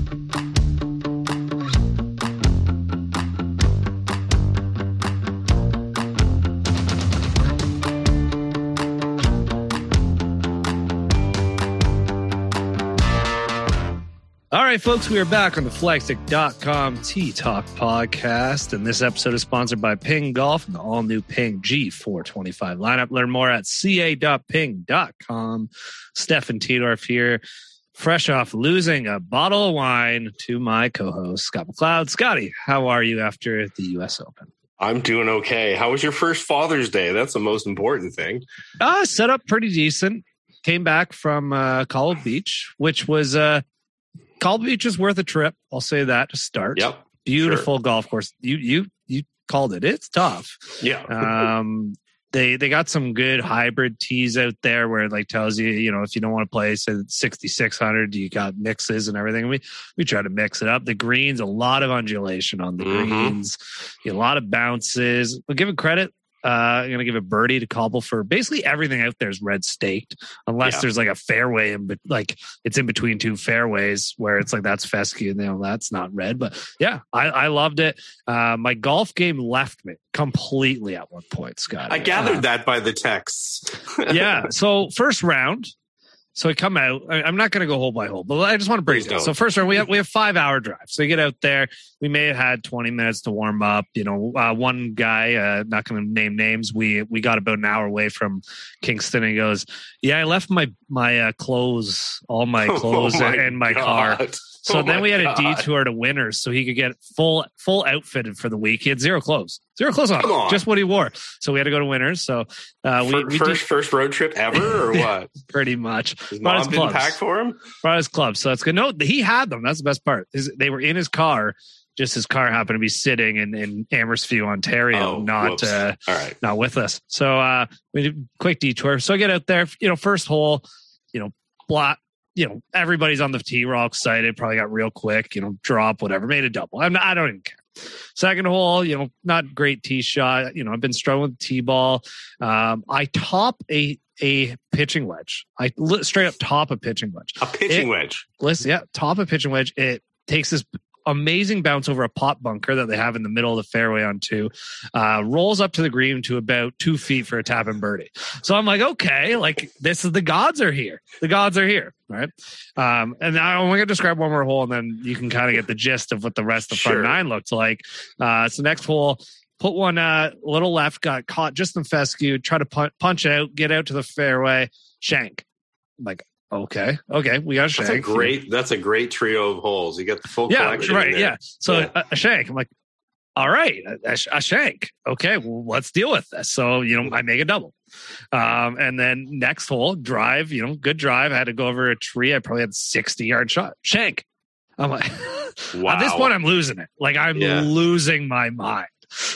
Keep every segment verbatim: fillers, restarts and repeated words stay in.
All right, folks, we are back on the flagstick dot com Tee Talk podcast, and this episode is sponsored by Ping Golf and the all-new Ping G four twenty-five lineup. Learn more at c a dot ping dot com. Stefan Tiedorf here, fresh off losing a bottle of wine to my co-host, Scott McLeod. Scotty, how are you after the U S Open? I'm doing okay. How was your first Father's Day? That's the most important thing. Uh, set up pretty decent. Came back from uh, Cobble Beach, which was... Uh, Cobble Beach is worth a trip. I'll say that to start. Yep. Beautiful sure. golf course. You you you called it. It's tough. Yeah. um. They they got some good hybrid tees out there where it like tells you, you know, if you don't want to play say sixty-six hundred, you got mixes and everything. We we try to mix it up. The greens, a lot of undulation on the mm-hmm. greens, a lot of bounces. But give it credit. Uh, I'm going to give a birdie to Cobble for basically everything out there is red staked, unless yeah. there's like a fairway, and but like it's in between two fairways where it's like that's fescue and you know, that's not red. But yeah, I, I loved it. Uh, my golf game left me completely at one point, Scott. I gathered uh, that by the texts. yeah. So first round. So we come out. I, I'm not going to go hole by hole, but I just want to break it down. So first round, we have we have five hour drive. So you get out there. We may have had twenty minutes to warm up. You know, uh, one guy, uh, not going to name names. We we got about an hour away from Kingston, and he goes, "Yeah, I left my my uh, clothes, all my clothes, oh my in my God. car." So oh then we had God. a detour to Winners so he could get full full outfitted for the week. He had zero clothes, zero clothes on, on. just what he wore. So we had to go to Winners. So uh, we, first we first, did, first road trip ever, or what? Pretty much. His Brought mom his didn't clubs. pack for him. Brought his clubs, so that's good. No, he had them. That's the best part. His, they were in his car. Just his car happened to be sitting in, in Amherstview, Ontario, Oh, not uh, All right. not with us. So uh, we did a quick detour. So I get out there, you know, first hole, you know, blot. You know, everybody's on the tee. We're all excited. Probably got real quick, you know, drop, whatever. Made a double. I'm not, I don't even care. Second hole, you know, not great tee shot. You know, I've been struggling with tee ball. Um, I top a a pitching wedge. I li- straight up top a pitching wedge. A pitching it, wedge. Listen, yeah, top a pitching wedge. It takes this amazing bounce over a pot bunker that they have in the middle of the fairway on two, uh, rolls up to the green to about two feet for a tap and birdie. So I'm like, okay, like this is the gods are here. The gods are here. Right. Um, and I'm going to describe one more hole and then you can kind of get the gist of what the rest of the front Sure. nine looked like. Uh, so next hole, put one uh, little left, got caught just in fescue, try to punch, punch out, get out to the fairway, shank. I'm like, okay, okay, we got a shank. That's a great. That's a great trio of holes. You get the full yeah, collection. right, in there. yeah. So yeah. A, a shank. I'm like, all right, a, a shank. Okay, well, let's deal with this. So you know, I make a double, um, and then next hole, drive. You know, good drive. I had to go over a tree. I probably had sixty yard shot. Shank. I'm like, wow. At this point, I'm losing it. Like I'm Yeah. losing my mind.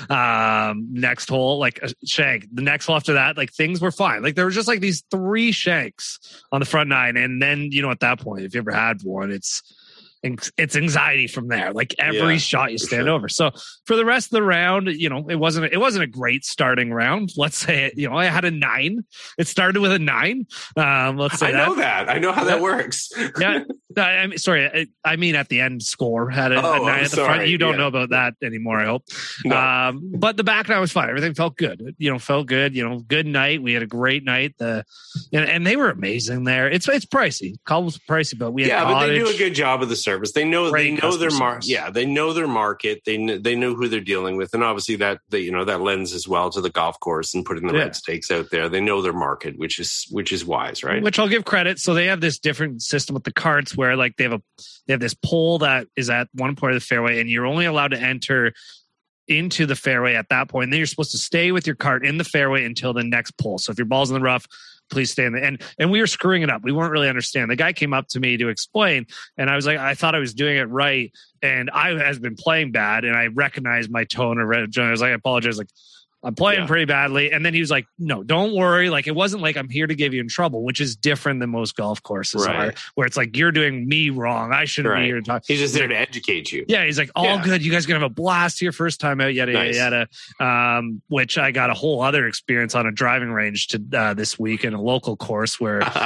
Um, next hole, like a shank. The next hole after that, like things were fine. Like there was just like these three shanks on the front nine, and then you know at that point, if you ever had one, it's it's anxiety from there. Like every Yeah, shot you stand sure. over. So for the rest of the round, you know, it wasn't it wasn't a great starting round. Let's say it. You know, I had a nine. It started with a nine. Um, let's say I that. know that. I know how that works. yeah. I, I mean, sorry. I, I mean, at the end score had a, Oh, a nine I'm at the front. sorry. You don't Yeah. know about that anymore, I hope. No. Um, but the back nine was fine. Everything felt good. You know, felt good. You know, good night. We had a great night. The and, and they were amazing there. It's it's pricey. Cobble's pricey, but we had yeah, Cottage. but they do a good job of the service. They know Great they know their customer market. service. Yeah, they know their market. They kn- they know who they're dealing with, and obviously that they, you know that lends as well to the golf course and putting the Yeah. red stakes out there. They know their market, which is which is wise, right? Which I'll give credit. So they have this different system with the carts where like they have a they have this pole that is at one point of the fairway, and you're only allowed to enter into the fairway at that point. And then you're supposed to stay with your cart in the fairway until the next pole. So if your ball's in the rough, please stay in the and and we were screwing it up. We weren't really understanding. The guy came up to me to explain, and I was like, I thought I was doing it right, and I has been playing bad, and I recognized my tone. Or I was like, I apologize, like I'm playing Yeah. pretty badly. And then he was like, no, don't worry. Like, it wasn't like I'm here to give you in trouble, which is different than most golf courses Right. are, where it's like, you're doing me wrong. I shouldn't Right. be here to talk. He's just there like, to educate you. yeah, he's like, all Yeah. good. You guys are going to have a blast your first time out, yada, Nice. yada, yada. Um, which I got a whole other experience on a driving range to uh, this week in a local course where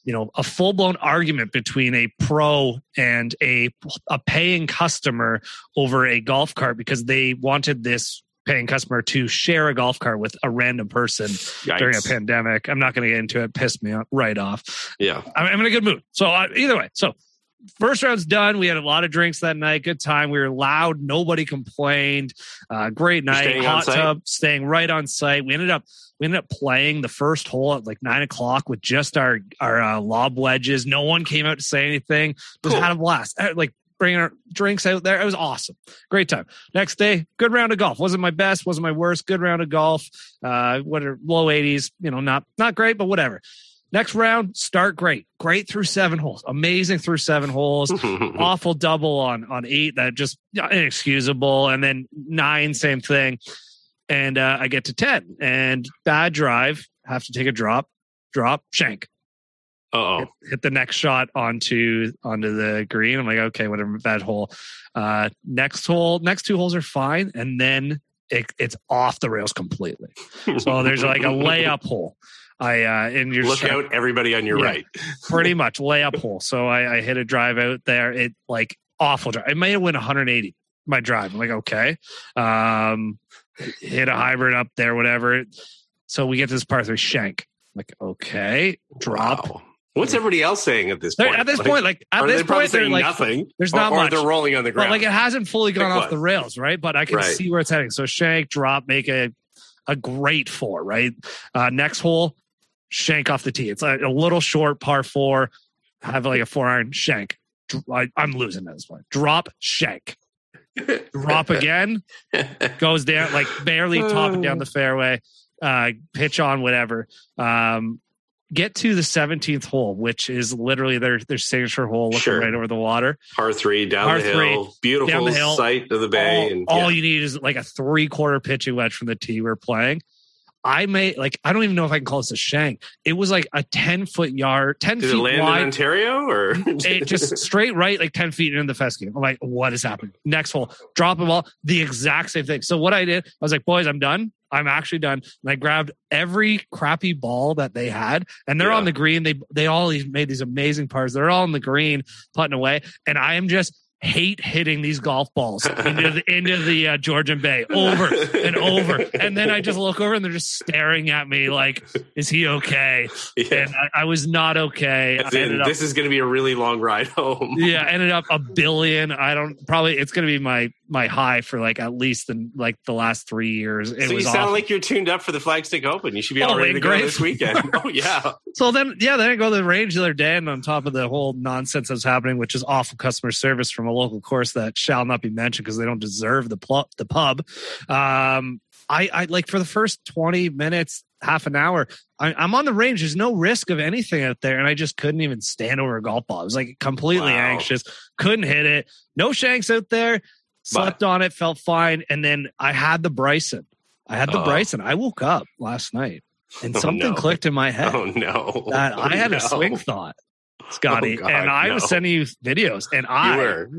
you know, a full blown argument between a pro and a a paying customer over a golf cart because they wanted this paying customer to share a golf cart with a random person Yikes. during a pandemic. I'm not going to get into it. Pissed me right off. Yeah. I'm, I'm in a good mood. So uh, either way, so first round's done. We had a lot of drinks that night. Good time. We were loud. Nobody complained. Uh, great night. Staying Hot tub, staying right on site. We ended up we ended up playing the first hole at like nine o'clock with just our our uh, lob wedges. No one came out to say anything. Just cool. had a blast. Like bringing our drinks out there. It was awesome. Great time. Next day, good round of golf. Wasn't my best. Wasn't my worst. Good round of golf. Uh, what are low eighties? You know, not not great, but whatever. Next round, start great. Great through seven holes. Amazing through seven holes. Awful double on, on eight. That just inexcusable. And then nine, same thing. And uh, I get to ten. And bad drive. Have to take a drop. Drop. Shank. Uh-oh. Hit, hit the next shot onto onto the green. I'm like, okay, whatever. Bad hole. Uh, next hole. Next two holes are fine. And then it, it's off the rails completely. So there's like a layup hole. I uh, and you're look trying, out, everybody on your yeah, right. Pretty much layup hole. So I, I hit a drive out there. It like awful drive. It may have went one hundred eighty. My drive. I'm like, okay, um, hit a hybrid up there, whatever. So we get to this par three shank. I'm like, okay, drop. Wow. What's everybody else saying at this point? They're, at this like, point, like at this point, they're like nothing. There's not or, much. Or they're rolling on the ground. But like it hasn't fully gone Pick off one. the rails, right? But I can right. see where it's heading. So shank, drop, make a a great four, right? Uh, next hole. Shank off the tee. It's like a little short par four. Have like a four iron shank. I, I'm losing at this point. Drop shank. Drop again. Goes down like barely topping down the fairway. Uh, pitch on whatever. Um, get to the seventeenth hole, which is literally their their signature hole, looking sure. right over the water. Par three down Par the three, hill. Beautiful down the hill. sight of the bay. All, and all yeah. you need is like a three quarter pitching wedge from the tee we're playing. I may like I don't even know if I can call this a shank. It was like a ten foot yard, ten Did feet it land wide. in Ontario or it just straight right, like ten feet into the fescue. I'm like, what is happening? Next hole, drop a ball, the exact same thing. So what I did, I was like, boys, I'm done. I'm actually done. And I grabbed every crappy ball that they had, and they're yeah. on the green. They they all made these amazing pars. They're all on the green, putting away, and I am just hate hitting these golf balls into the into the uh, Georgian Bay over and over, and then I just look over and they're just staring at me like, "Is he okay?" Yeah. And I, I was not okay. I in, up, this is going to be a really long ride home. Yeah, ended up a billion. I don't probably. It's going to be my my high for like at least in like the last three years. It so was you sound awful. like you're tuned up for the Flagstick Open. You should be oh, all ready to go great. this weekend. Oh yeah. So then, yeah, then I go to the range the other day, and on top of the whole nonsense that's happening, which is awful customer service from a local course that shall not be mentioned because they don't deserve the pl- the pub. Um, I, I like for the first twenty minutes, half an hour, I, I'm on the range. There's no risk of anything out there, and I just couldn't even stand over a golf ball. I was like completely wow. anxious, couldn't hit it. No shanks out there. Slept but, on it, felt fine, and then I had the Bryson. I had the uh, Bryson. I woke up last night, and oh something no. clicked in my head. Oh no! That oh, I had no. a swing thought, Scotty, oh, God, and I no. was sending you videos, and I, you were.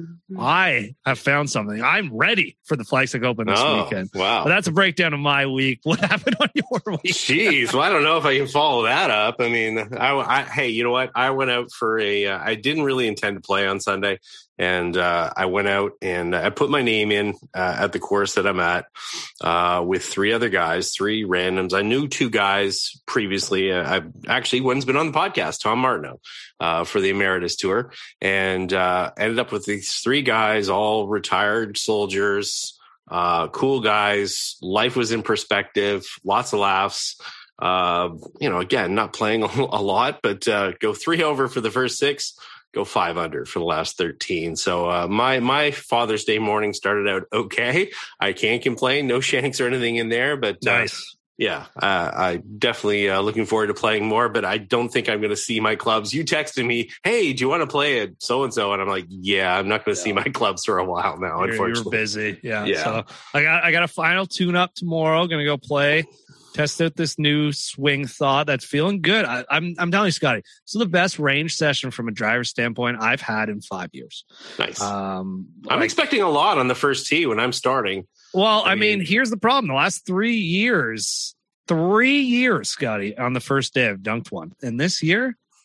I have found something. I'm ready for the Flagstick Open this oh, weekend. Wow, but that's a breakdown of my week. What happened on your week? Jeez, well, I don't know if I can follow that up. I mean, I, I hey, you know what? I went out for a. Uh, I didn't really intend to play on Sunday. And uh, I went out and I put my name in uh, at the course that I'm at uh, with three other guys, three randoms. I knew two guys previously. Uh, I actually one's been on the podcast, Tom Martineau, uh, for the Emeritus Tour, and uh, ended up with these three guys, all retired soldiers, uh, cool guys. Life was in perspective, lots of laughs. Uh, you know, again, not playing a, a lot, but uh, go three over for the first six. Go five under for the last thirteen. So uh, my my Father's Day morning started out okay. I can't complain. No shanks or anything in there, but uh, nice. Yeah, uh, I definitely uh, looking forward to playing more. But I don't think I'm going to see my clubs. You texted me, "Hey, do you want to play at so and so?" And I'm like, "Yeah, I'm not going to yeah. see my clubs for a while now." You're, unfortunately, you're busy. Yeah, yeah. So I got I got a final tune up tomorrow. Going to go play. Test out this new swing thought that's feeling good. I, I'm I'm telling you, Scotty, this is the best range session from a driver's standpoint I've had in five years. Nice. Um, I'm like, expecting a lot on the first tee when I'm starting. Well, I, I mean, mean, here's the problem. The last three years, three years, Scotty, on the first day I've dunked one. And this year,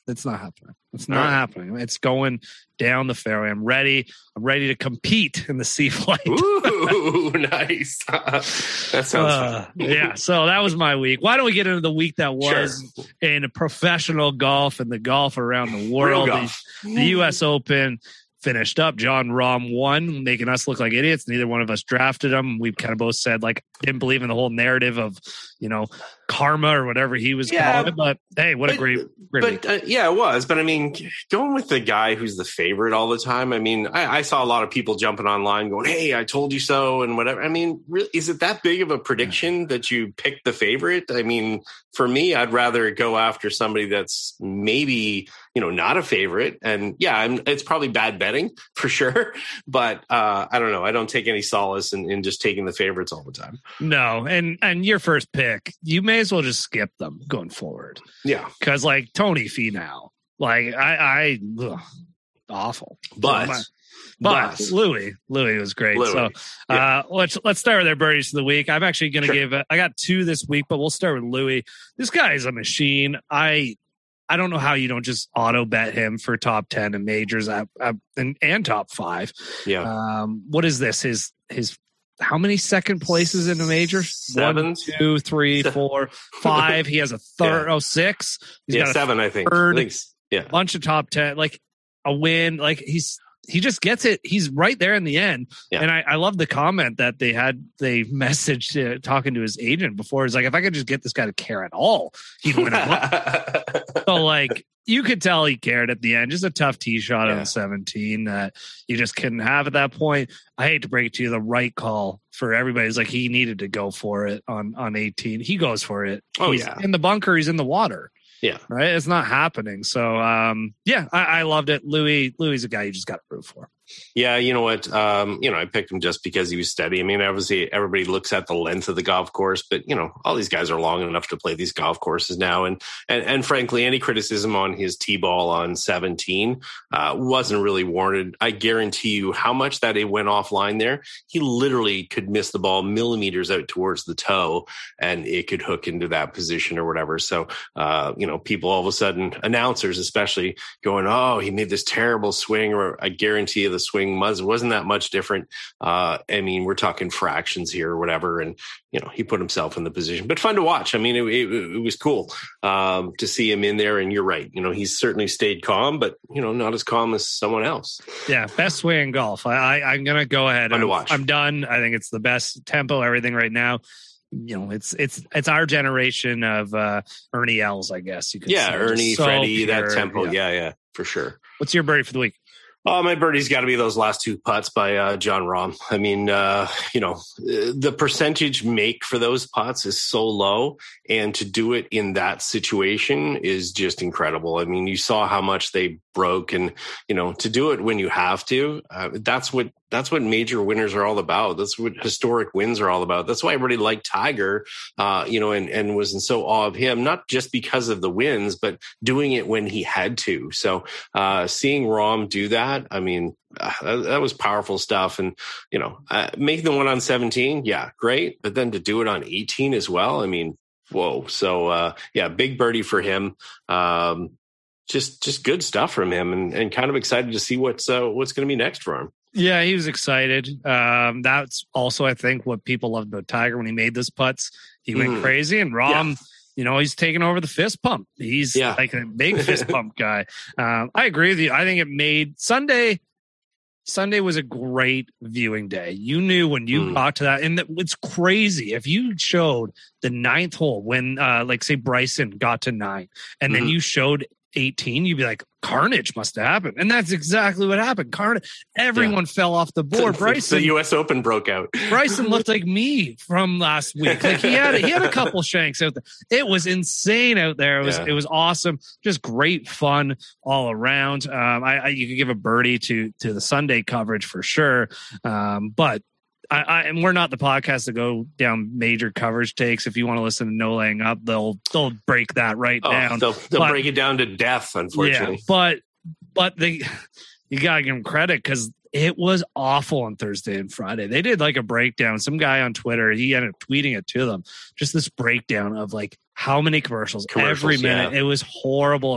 It's not happening. It's not right. happening. It's going down the fairway. I'm ready. I'm ready to compete in the sea flight. Ooh, nice. that sounds uh, fun. Yeah. So that was my week. Why don't we get into the week that was sure. in professional golf and the golf around the world? The, the U S Open finished up. Jon Rahm won, making us look like idiots. Neither one of us drafted him. We kind of both said, like, didn't believe in the whole narrative of, you know, karma or whatever he was yeah, calling it. But hey, what but, a great, great but week. Uh, yeah, it was. But I mean, going with the guy who's the favorite all the time. I mean, I, I saw a lot of people jumping online going, "Hey, I told you so," and whatever. I mean, really, is it that big of a prediction that you pick the favorite? I mean, for me, I'd rather go after somebody that's maybe, you know, not a favorite. And yeah, I'm, it's probably bad betting for sure. But uh, I don't know. I don't take any solace in, in just taking the favorites all the time. No. And, and your first pick, you may as well just skip them going forward. Yeah. Cause like Tony Finau, like I, I, ugh, awful. But, so But, but Louis, Louis was great. Louis. So yeah. uh, let's let's start with our birdies of the week. I'm actually going to sure. give. A, I got two this week, but we'll start with Louis. This guy is a machine. I I don't know how you don't just auto bet him for top ten and majors at, at, and and top five. Yeah. Um, what is this? His his how many second places in a major? Seven, One, two, three, four, five. He has a third. yeah. Oh, six. He's yeah, got a seven. I think. Third, I think, yeah. Bunch of top ten. Like a win. Like he's. He just gets it. He's right there in the end. Yeah. And I, I love the comment that they had, they messaged uh, talking to his agent before. It's like, if I could just get this guy to care at all, he'd win it. So like, you could tell he cared at the end. Just a tough tee shot yeah. on seventeen that you just couldn't have at that point. I hate to break it to you, the right call for everybody is like, he needed to go for it on, on eighteen. He goes for it. Oh he's yeah. in the bunker. He's in the water. Yeah. Right. It's not happening. So, um, yeah, I, I loved it. Louis, Louis is a guy you just got to root for. Yeah. You know what? Um, you know, I picked him just because he was steady. I mean, obviously everybody looks at the length of the golf course, but you know, all these guys are long enough to play these golf courses now. And, and, and frankly, any criticism on his tee ball on seventeen, uh, wasn't really warranted. I guarantee you how much that it went offline there. He literally could miss the ball millimeters out towards the toe and it could hook into that position or whatever. So, uh, you know, people all of a sudden, announcers especially, going, "Oh, he made this terrible swing," or I guarantee you the swing was, wasn't that much different. Uh, I mean, we're talking fractions here or whatever. And, you know, he put himself in the position, but fun to watch. I mean, it, it, it was cool um, to see him in there. And you're right. You know, he's certainly stayed calm, but, you know, not as calm as someone else. Yeah. Best swing in golf. I, I, I'm going to go ahead. Fun I'm, to watch. I'm done. I think it's the best tempo, everything right now. You know, it's it's it's our generation of uh, Ernie Els, I guess you could yeah, say. Ernie, so Freddie, pure, that tempo. Yeah. yeah, yeah, for sure. What's your birdie for the week? Oh, my birdie's got to be those last two putts by uh, Jon Rahm. I mean, uh, you know, the percentage make for those putts is so low, and to do it in that situation is just incredible. I mean, you saw how much they broke, and you know, to do it when you have to, uh, that's what that's what major winners are all about. That's what historic wins are all about. That's why everybody liked Tiger, uh, you know, and and was in so awe of him, not just because of the wins, but doing it when he had to. So uh, seeing Rahm do that, I mean, uh, that, that was powerful stuff. And, you know, uh, making the one on seventeen, yeah, great. But then to do it on eighteen as well, I mean, whoa. So, uh, yeah, big birdie for him. Um, just just good stuff from him, and, and kind of excited to see what's uh, what's going to be next for him. Yeah, he was excited. Um, that's also, I think, what people loved about Tiger when he made those putts. He went mm. crazy, and Rahm, yeah. you know, he's taking over the fist pump. He's yeah. like a big fist pump guy. Um, I agree with you. I think it made Sunday. Sunday was a great viewing day. You knew when you mm. got to that, and it's crazy. If you showed the ninth hole when, uh, like, say, Bryson got to nine, and mm-hmm. then you showed eighteen, you'd be like, carnage must have happened. And that's exactly what happened. Carnage. Everyone yeah. fell off the board. The, Bryson, the U S Open broke out. Bryson looked like me from last week. Like he had he had a couple shanks out there. It was insane out there. It was yeah. it was awesome. Just great fun all around. Um, I, I you could give a birdie to to the Sunday coverage for sure. Um, but I, I, and we're not the podcast to go down major coverage takes. If you want to listen to No Laying Up, they'll they'll break that right oh, down. They'll, they'll but, break it down to death, unfortunately. Yeah, but but they you gotta give them credit because it was awful on Thursday and Friday. They did like a breakdown. Some guy on Twitter, he ended up tweeting it to them. Just this breakdown of like how many commercials, commercials every minute. Yeah. It was horrible. It was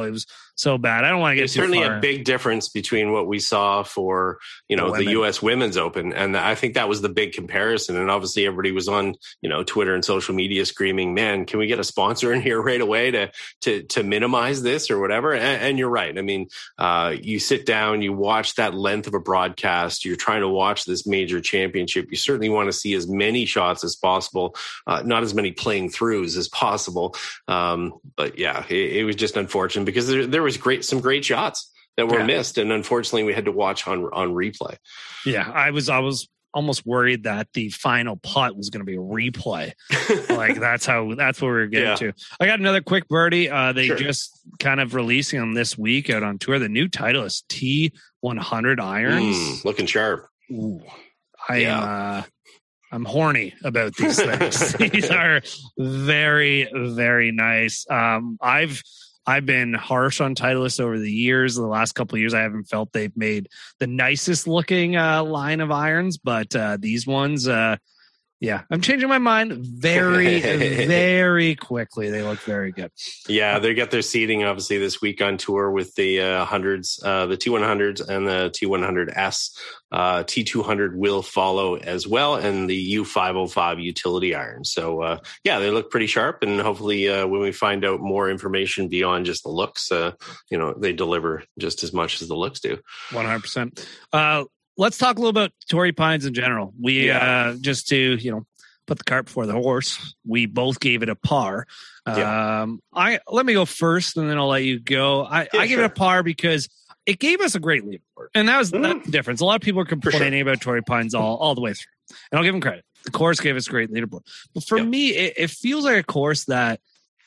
so bad. I don't want to get There's too certainly far. a big difference between what we saw for, you know, the, the U S Women's Open. And I think that was the big comparison. And obviously everybody was on, you know, Twitter and social media screaming, man, can we get a sponsor in here right away to, to, to minimize this or whatever? And, and you're right. I mean, uh, you sit down, you watch that length of a broadcast, you're trying to watch this major championship. You certainly want to see as many shots as possible, uh, not as many playing throughs as possible. Um, but yeah, it, it was just unfortunate because there, there was great, some great shots that were yeah. missed. And unfortunately we had to watch on, on replay. Yeah. I was, I was almost worried that the final putt was going to be a replay. Like that's how, that's what we were getting yeah. to. I got another quick birdie. Uh, they sure. just kind of releasing them this week out on tour. The new Titleist T one hundred irons. Mm, looking sharp. Ooh, I am, yeah. uh, I'm horny about these things. These are very, very nice. Um, I've, I've been harsh on Titleist over the years. The last couple of years, I haven't felt they've made the nicest looking uh, line of irons, but uh, these ones, uh, yeah, I'm changing my mind very, very quickly. They look very good. Yeah, they got their seating obviously this week on tour with the uh, hundreds, uh, the T one hundreds and the T one hundred S. Uh, T two hundred will follow as well, and the U five oh five utility iron. So uh, yeah, they look pretty sharp, and hopefully uh, when we find out more information beyond just the looks, uh, you know, they deliver just as much as the looks do. one hundred percent. Uh, let's talk a little about Torrey Pines in general. We yeah. uh, just to, you know, put the cart before the horse. We both gave it a par. Yeah. Um, I let me go first, and then I'll let you go. I, yeah, I give sure. it a par because it gave us a great leaderboard, and that was mm. that's the difference. A lot of people are complaining sure. about Torrey Pines all, all the way through, and I'll give them credit. The course gave us a great leaderboard, but for yep. me, it, it feels like a course that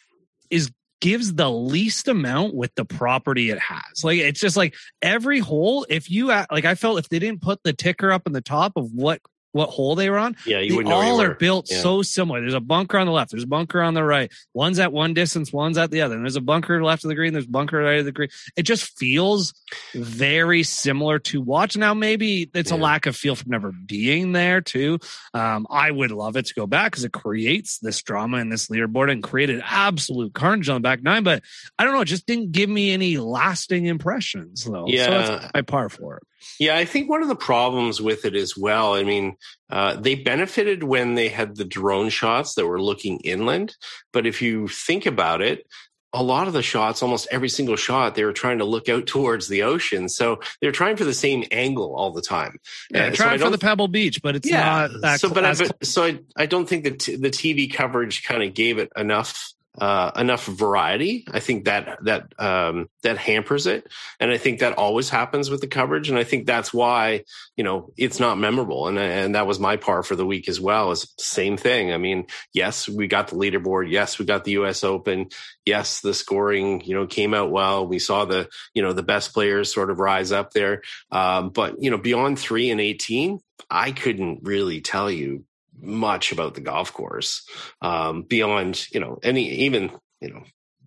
is gives the least amount with the property it has. Like it's just like every hole. If you like, I felt if they didn't put the ticker up in the top of what. what hole they were on. Yeah, you they wouldn't know all you are built yeah. so similar. There's a bunker on the left. There's a bunker on the right. One's at one distance. One's at the other. And there's a bunker left of the green. There's a bunker right of the green. It just feels very similar to watch. Now, maybe it's yeah. a lack of feel from never being there too. Um, I would love it to go back because it creates this drama in this leaderboard and created absolute carnage on the back nine. But I don't know. It just didn't give me any lasting impressions though. Yeah. So that's my par for it. Yeah, I think one of the problems with it as well, I mean, uh, they benefited when they had the drone shots that were looking inland. But if you think about it, a lot of the shots, almost every single shot, they were trying to look out towards the ocean. So they're trying for the same angle all the time. Yeah, uh, trying so for the Pebble Beach, but it's yeah, not that so, cl- but I, but, so I, I don't think that t- the T V coverage kind of gave it enough Uh, enough variety. I think that that um, that hampers it, and I think that always happens with the coverage. And I think that's why you know it's not memorable. And and that was my par for the week as well. Is same thing. I mean, yes, we got the leaderboard. Yes, we got the U S Open. Yes, the scoring you know came out well. We saw the you know the best players sort of rise up there. Um, but you know beyond three and eighteen, I couldn't really tell you much about the golf course um beyond you know any even you know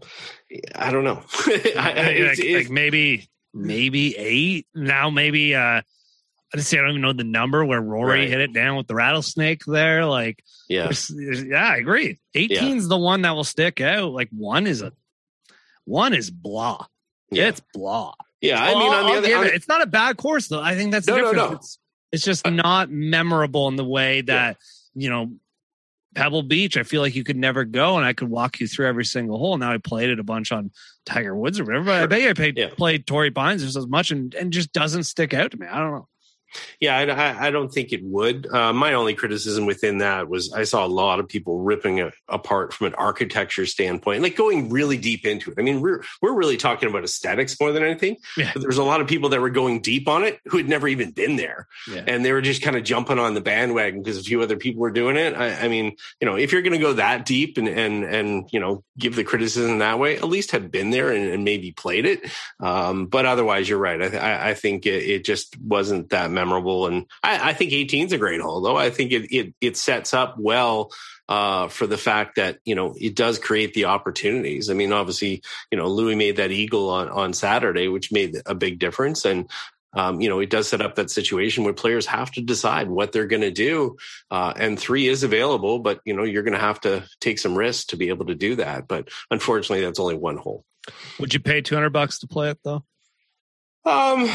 I don't know I, it's, like, like maybe maybe eight now maybe uh I just say I don't even know the number where Rory right. hit it down with the rattlesnake there like yeah there's, there's, yeah I agree eighteen's yeah. the one that will stick out like one is a one is blah yeah. it's blah yeah I mean well, on the I'll other on, it. It's not a bad course though I think that's no the no difference. no It's, it's just uh, not memorable in the way that yeah. you know, Pebble Beach, I feel like you could never go, and I could walk you through every single hole. Now I played it a bunch on Tiger Woods or whatever, but sure. I bet you I played, yeah. played Torrey Pines just as much and, and just doesn't stick out to me. I don't know. Yeah, I, I don't think it would. Uh, my only criticism within that was I saw a lot of people ripping it apart from an architecture standpoint, like going really deep into it. I mean, we're we're really talking about aesthetics more than anything. Yeah. But there's a lot of people that were going deep on it who had never even been there. Yeah. And they were just kind of jumping on the bandwagon because a few other people were doing it. I, I mean, you know, if you're going to go that deep and, and, and, you know, give the criticism that way, at least have been there and, and maybe played it. Um, but otherwise, you're right. I, th- I think it, it just wasn't that memorable. And I, I think eighteen is a great hole, though. I think it it, it sets up well uh, for the fact that, you know, it does create the opportunities. I mean, obviously, you know, Louis made that eagle on, on Saturday, which made a big difference. And, um, you know, it does set up that situation where players have to decide what they're going to do. Uh, and three is available, but, you know, you're going to have to take some risks to be able to do that. But unfortunately, that's only one hole. Would you pay two hundred bucks to play it though? Um,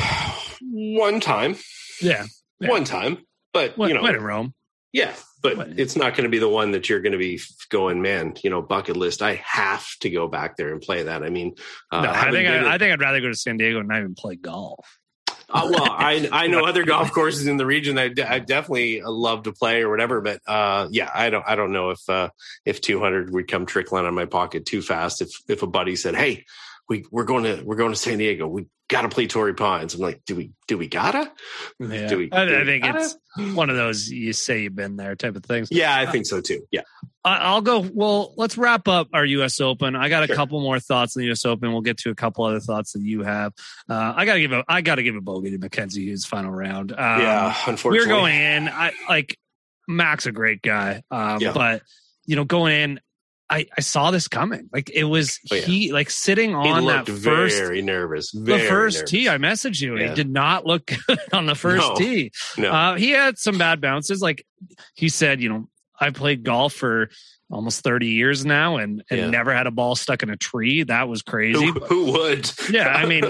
one time. Yeah. yeah. One time. But, when, you know. When in Rome. Yeah. But it's not going to be the one that you're going to be going, man, you know, bucket list. I have to go back there and play that. I mean, uh, no, I think, I, I, I think I'd rather go to San Diego and not even play golf. Uh, well, I I know other golf courses in the region that I definitely love to play or whatever, but uh, yeah, I don't I don't know if uh, if two hundred would come trickling out of my pocket too fast. If if a buddy said, "Hey, we we're going to we're going to San Diego, we got to play Torrey Pines," I'm like, "Do we do we gotta?" Yeah. Do we, do I, we I think gotta? It's one of those you say you've been there type of things. Yeah, I think so too. Yeah. I'll go. Well, let's wrap up our U S Open. I got a Sure. couple more thoughts on the U S Open. We'll get to a couple other thoughts that you have. Uh, I got to give a. I got to give a bogey to Mackenzie Hughes final round. Um, yeah, unfortunately, we were going in. I like Mac's a great guy, um, Yeah. but you know, going in, I, I saw this coming. Like it was Oh, yeah. he like sitting He on that looked first. very nervous. Very the first nervous. tee, I messaged you. Yeah. He did not look good on the first No. tee. No. Uh, he had some bad bounces. Like he said, you know, I played golf for almost thirty years now and, and Yeah. never had a ball stuck in a tree. That was crazy. Who, who would? Yeah, I mean,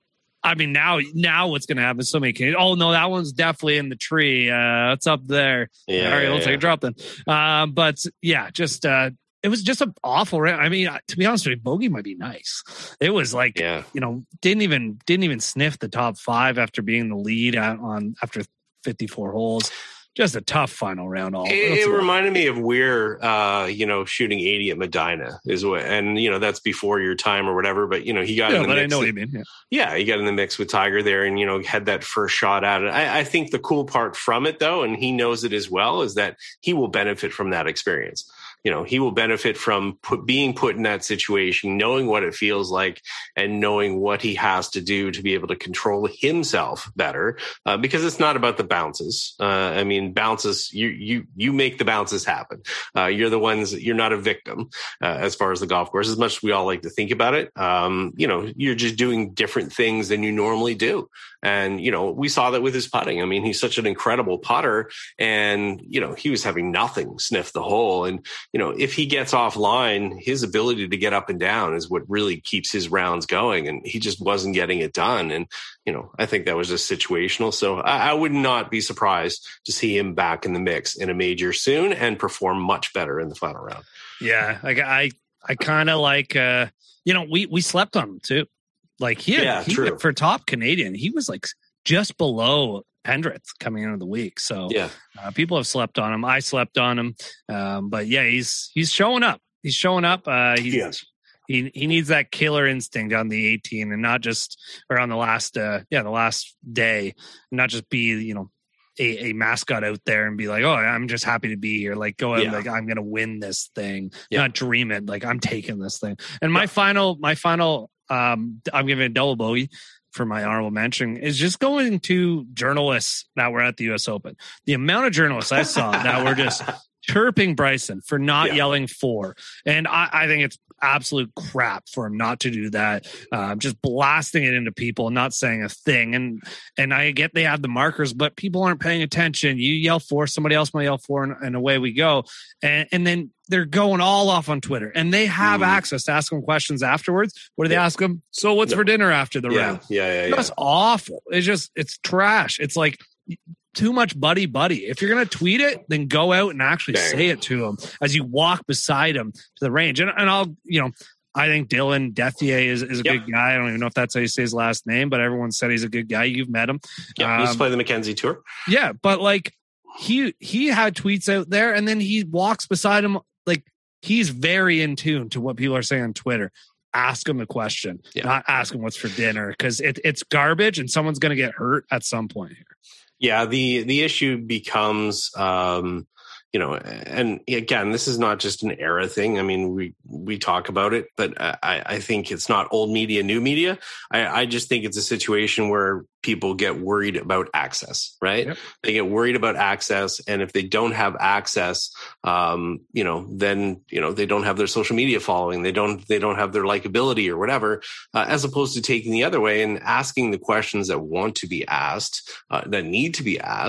I mean now now what's going to happen? So many kids. Oh no, that one's definitely in the tree. Uh, it's up there. Yeah, All right, yeah, we'll yeah. take a drop then. Um, but yeah, just uh, it was just an awful round. I mean, to be honest with you, bogey might be nice. It was like Yeah. you know didn't even didn't even sniff the top five after being the lead out on after fifty-four holes. Just a tough final round. All It, it reminded me of Weir, uh, you know, shooting eighty at Medina is what, and you know that's before your time or whatever. But you know he got yeah, in the but mix. I know what you mean. Yeah. Yeah, he got in the mix with Tiger there, and you know had that first shot at it. I, I think the cool part from it, though, and he knows it as well, is that he will benefit from that experience. You know, he will benefit from put, being put in that situation, knowing what it feels like, and knowing what he has to do to be able to control himself better. Uh, because it's not about the bounces. Uh, I mean, bounces you you you make the bounces happen. Uh, you're the ones. You're not a victim uh, as far as the golf course. As much as we all like to think about it, um, you know, you're just doing different things than you normally do. And you know, we saw that with his putting. I mean, he's such an incredible putter, and you know, he was having nothing sniff the hole. And you know, if he gets offline, his ability to get up and down is what really keeps his rounds going. And he just wasn't getting it done. And, you know, I think that was just situational. So I, I would not be surprised to see him back in the mix in a major soon and perform much better in the final round. Yeah, like I, I kind of like, uh, you know, we we slept on him too. Like he, had, Yeah, he true. for top Canadian, he was like just below Pendrith coming into the week. So Yeah. uh, people have slept on him. I slept on him, um, but yeah, he's he's showing up. He's showing up. Uh, he's, Yes. He he needs that killer instinct on the eighteen and not just or on the last uh, yeah the last day, not just be you know. A, a mascot out there and be like, oh, I'm just happy to be here. Like, go out, Yeah. like, I'm gonna win this thing, Yeah. not dream it. Like, I'm taking this thing. And my final, my final, um, I'm giving a double bogey for my honorable mention is just going to journalists that were at the U S Open. The amount of journalists I saw that were just chirping Bryson for not Yeah. yelling four, and I, I think it's absolute crap for him not to do that. Uh, just blasting it into people, not saying a thing. And and I get they have the markers, but people aren't paying attention. You yell four, somebody else might yell four, and, and away we go. And and then they're going all off on Twitter, and they have Mm. access to ask them questions afterwards. What do they Yeah. ask them? So what's No. for dinner after the Yeah. round? Yeah. Yeah. Yeah. That's awful. It's just it's trash. It's like too much buddy buddy. If you're gonna tweet it, then go out and actually Dang. say it to him as you walk beside him to the range. And, and I'll, you know, I think Dylan Dethier is, is a Yep. good guy. I don't even know if that's how you say his last name, but everyone said he's a good guy. You've met him. Yeah. He used to Um, play the Mackenzie Tour. yeah, but like he he had tweets out there, and then he walks beside him like he's very in tune to what people are saying on Twitter. Ask him a question, Yeah. not ask him what's for dinner, because it, it's garbage, and someone's going to get hurt at some point here. Yeah, the the issue becomes, um, you know, and again, this is not just an era thing. I mean, we we talk about it, but I, I think it's not old media, new media. I, I just think it's a situation where people get worried about access, right? Yep. They get worried about access, and if they don't have access, um, you know, then you know they don't have their social media following. They don't they don't have their likability or whatever. Uh, as opposed to taking the other way and asking the questions that want to be asked, uh, that need to be asked.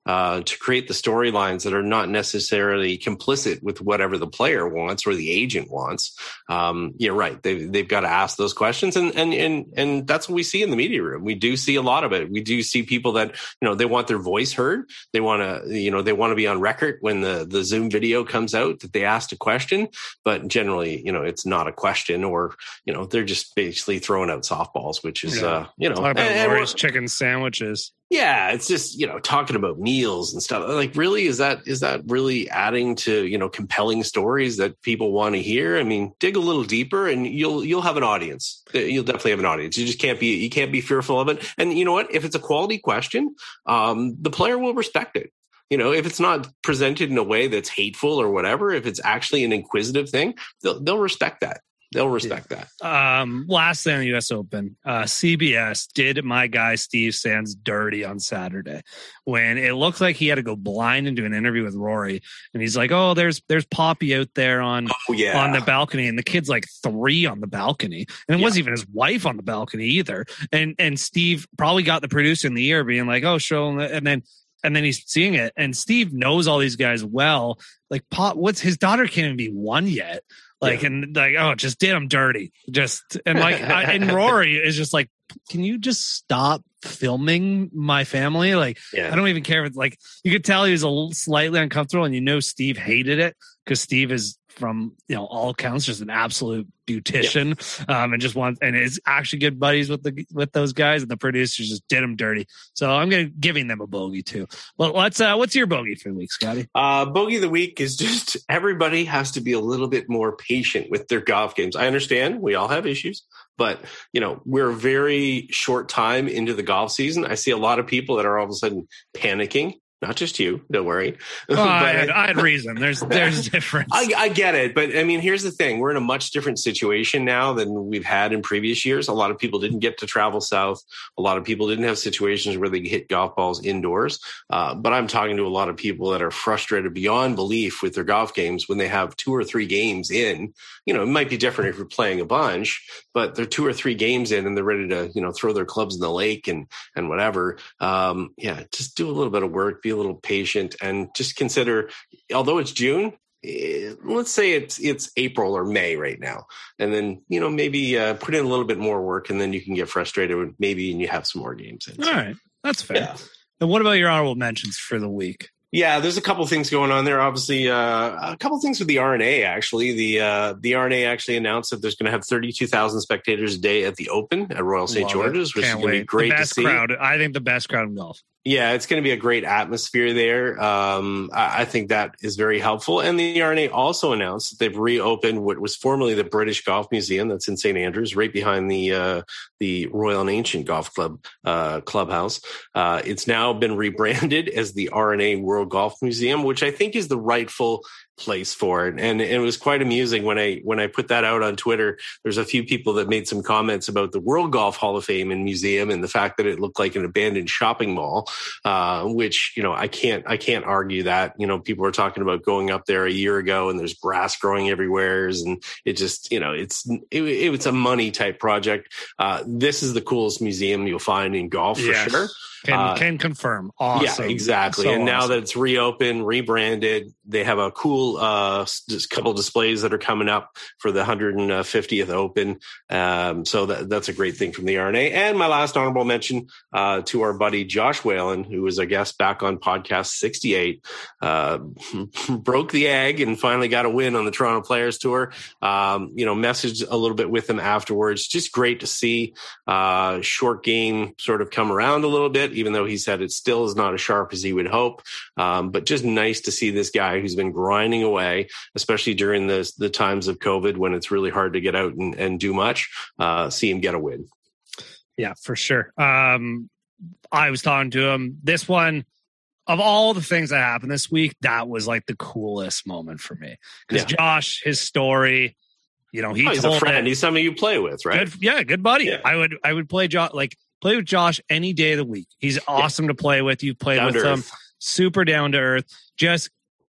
uh, to create the storylines that are not necessarily complicit with whatever the player wants or the agent wants. Um, you're right. They've, they've got to ask those questions. And, and, and, and that's what we see in the media room. We do see a lot of it. We do see people that, you know, they want their voice heard. They want to, you know, they want to be on record when the, the Zoom video comes out that they asked a question, but generally, you know, it's not a question, or, you know, they're just basically throwing out softballs, which is, yeah. uh, you know, talk about and, Lori's chicken sandwiches. Yeah, it's just, you know, talking about meals and stuff. Like, really, is that is that really adding to, you know, compelling stories that people want to hear? I mean, dig a little deeper and you'll you'll have an audience. You'll definitely have an audience. You just can't be you can't be fearful of it. And you know what? If it's a quality question, um, the player will respect it. You know, if it's not presented in a way that's hateful or whatever, if it's actually an inquisitive thing, they'll they'll respect that. They'll respect yeah. that. Um, last thing on the U S Open, uh, C B S did my guy Steve Sands dirty on Saturday when it looked like he had to go blind and do an interview with Rory, and he's like, "Oh, there's there's Poppy out there on oh, yeah. on the balcony," and the kid's like three on the balcony, and it yeah. wasn't even his wife on the balcony either. And and Steve probably got the producer in the ear, being like, "Oh, show him," and then. And then he's seeing it, and Steve knows all these guys well. Like, Pop, what's his daughter can't even be one yet. Like, yeah. and like, oh, just did him dirty. Just and like, I, and Rory is just like, can you just stop filming my family? Like, yeah. I don't even care if it's like, you could tell he was a little slightly uncomfortable, and you know Steve hated it because Steve is, from, you know, all accounts, just an absolute beautician, yeah. um, and just wants, and is actually good buddies with the with those guys, and the producers just did him dirty. So I'm gonna giving them a bogey too. Well, let's. Uh, what's your bogey for the week, Scotty? Uh, bogey of the week is just everybody has to be a little bit more patient with their golf games. I understand we all have issues, but you know, we're a very short time into the golf season. I see a lot of people that are all of a sudden panicking. Not just you, don't worry. Well, but, I, had, I had reason. There's there's difference. I, I get it. But I mean, here's the thing. We're in a much different situation now than we've had in previous years. A lot of people didn't get to travel south. A lot of people didn't have situations where they hit golf balls indoors. Uh, but I'm talking to a lot of people that are frustrated beyond belief with their golf games when they have two or three games in. You know, it might be different if you're playing a bunch, but they're two or three games in and they're ready to, you know, throw their clubs in the lake and and whatever. Um, yeah, just do a little bit of work. Be a little patient, and just consider, although it's June, let's say it's it's April or May right now, and then, you know, maybe uh, put in a little bit more work, and then you can get frustrated with maybe and you have some more games in. All right, that's fair. Yeah. And what about your honorable mentions for the week? Yeah, there's a couple things going on there. Obviously, uh, a couple things with the R N A, actually. The uh, the R N A actually announced that there's going to have thirty-two thousand spectators a day at the Open at Royal Saint George's, which is going to be great to see. Crowd. I think the best crowd in golf. Yeah, it's going to be a great atmosphere there. Um, I, I think that is very helpful. And the R N A also announced that they've reopened what was formerly the British Golf Museum that's in Saint Andrews, right behind the uh, the Royal and Ancient Golf Club uh, clubhouse. Uh, it's now been rebranded as the R N A World Golf Museum, which I think is the rightful place for it. And it was quite amusing when I when I put that out on Twitter. There's a few people that made some comments about the World Golf Hall of Fame and Museum and the fact that it looked like an abandoned shopping mall, uh, which, you know, I can't I can't argue that. You know, people were talking about going up there a year ago and there's grass growing everywhere, and it just, you know, it's it, it's a money type project. Uh, this is the coolest museum you'll find in golf for yes. sure. Can, uh, can confirm. Awesome. Yeah, exactly. So and now awesome. that it's reopened, rebranded, they have a cool uh, just couple displays that are coming up for the one hundred fiftieth Open. Um, so that, that's a great thing from the R N A. And my last honorable mention uh, to our buddy Josh Whalen, who was a guest back on podcast sixty-eight, uh, broke the egg and finally got a win on the Toronto Players Tour. Um, you know, messaged a little bit with him afterwards. Just great to see uh, short game sort of come around a little bit, even though he said it still is not as sharp as he would hope. Um, but just nice to see this guy who's been grinding away, especially during the, the times of COVID when it's really hard to get out and, and do much, uh, see him get a win. Yeah, for sure. Um, I was talking to him. This one, of all the things that happened this week, that was like the coolest moment for me. Because yeah. Josh, his story, you know, he oh, he's told a friend. it, he's somebody you play with, right? Good, yeah, good buddy. Yeah. I would I would play Josh like play with Josh any day of the week. He's awesome yeah. to play with. You've played down with him. Super down to earth. Just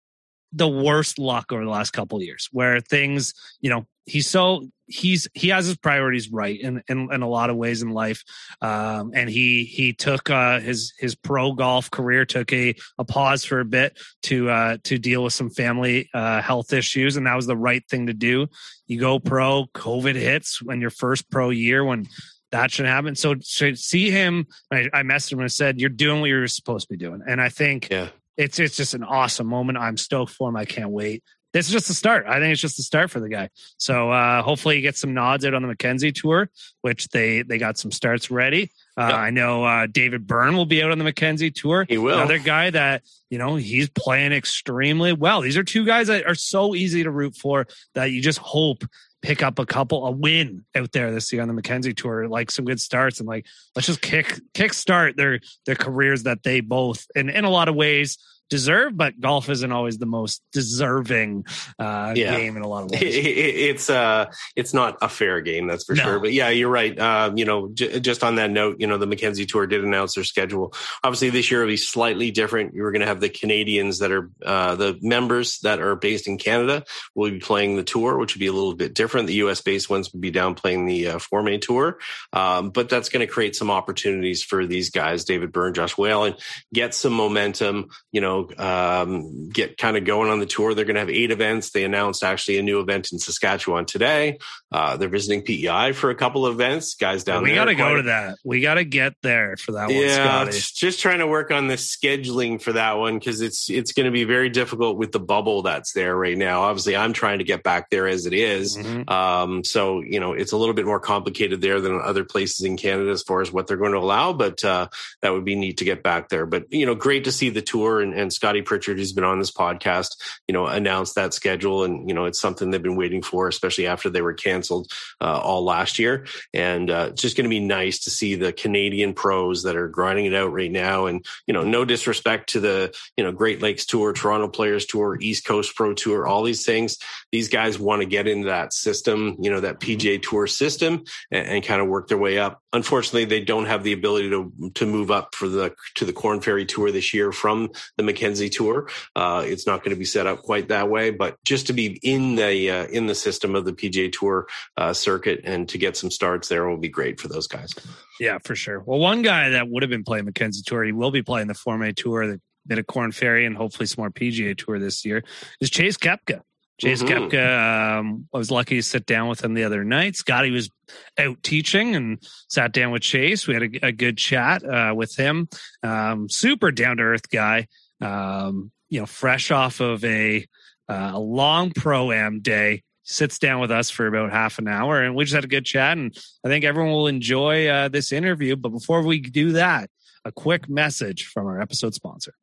the worst luck over the last couple of years where things, you know, he's so he's he has his priorities right in in, in a lot of ways in life, um, and he he took uh, his his pro golf career took a, a pause for a bit to uh, to deal with some family uh, health issues, and that was the right thing to do. You go pro, COVID hits when your first pro year when that should happen. So to see him, I, I messaged him and said, "You're doing what you're supposed to be doing," and I think yeah. it's it's just an awesome moment. I'm stoked for him. I can't wait. This is just the start. I think it's just the start for the guy. So uh, hopefully he gets some nods out on the Mackenzie Tour, which they they got some starts ready. Uh, yep. I know uh, David Byrne will be out on the Mackenzie Tour. He will. Another guy that, you know, he's playing extremely well. These are two guys that are so easy to root for that you just hope pick up a couple, a win out there this year on the Mackenzie Tour, like some good starts, and like let's just kick kick start their their careers that they both, in in a lot of ways, deserve, but golf isn't always the most deserving uh, yeah. game in a lot of ways. It, it, it's uh, it's not a fair game, that's for no. sure. But yeah, you're right. Uh, you know, j- just on that note, you know, the Mackenzie Tour did announce their schedule. Obviously, this year will be slightly different. You're going to have the Canadians that are uh, the members that are based in Canada will be playing the tour, which would be a little bit different. The U S based ones would be down playing the uh, Forme Tour, um, but that's going to create some opportunities for these guys, David Byrne, Josh Whalen, get some momentum. You know. Um, get kind of going on the tour. They're going to have eight events. They announced actually a new event in Saskatchewan today. Uh, they're visiting P E I for a couple of events. Guys down we there. We got to go to that. We got to get there for that one, yeah, Scotty. Just trying to work on the scheduling for that one because it's it's going to be very difficult with the bubble that's there right now. Obviously, I'm trying to get back there as it is. Mm-hmm. Um, so, you know, it's a little bit more complicated there than other places in Canada as far as what they're going to allow, but uh, that would be neat to get back there. But, you know, great to see the tour and, and Scotty Pritchard, who's been on this podcast, you know, announced that schedule. And, you know, it's something they've been waiting for, especially after they were canceled uh, all last year. And uh, it's just going to be nice to see the Canadian pros that are grinding it out right now. And, you know, no disrespect to the, you know, Great Lakes Tour, Toronto Players Tour, East Coast Pro Tour, all these things. These guys want to get into that system, you know, that P G A Tour system and, and kind of work their way up. Unfortunately, they don't have the ability to to move up for the to the Corn Ferry Tour this year from the Mackenzie Tour. Uh, it's not going to be set up quite that way, but just to be in the uh, in the system of the P G A Tour uh, circuit and to get some starts there will be great for those guys. Yeah, for sure. Well, one guy that would have been playing Mackenzie Tour, he will be playing the Forme Tour, the bit of Corn Ferry, and hopefully some more P G A Tour this year, is Chase Koepka. Chase mm-hmm. Koepka, um, I was lucky to sit down with him the other night. Scotty was out teaching and sat down with Chase. We had a, a good chat uh, with him. Um, super down-to-earth guy. Um, you know, fresh off of a uh, a long pro-am day, sits down with us for about half an hour, and we just had a good chat, and I think everyone will enjoy uh, this interview. But before we do that, a quick message from our episode sponsor.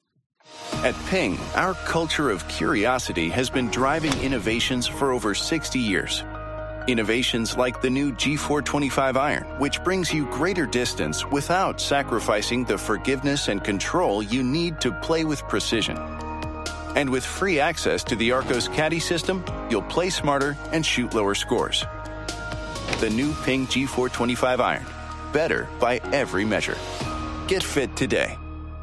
At Ping, our culture of curiosity has been driving innovations for over sixty years. Innovations like the new G four twenty-five iron, which brings you greater distance without sacrificing the forgiveness and control you need to play with precision. And with free access to the Arccos Caddy system, you'll play smarter and shoot lower scores. The new Ping G four twenty-five iron. Better by every measure. Get fit today.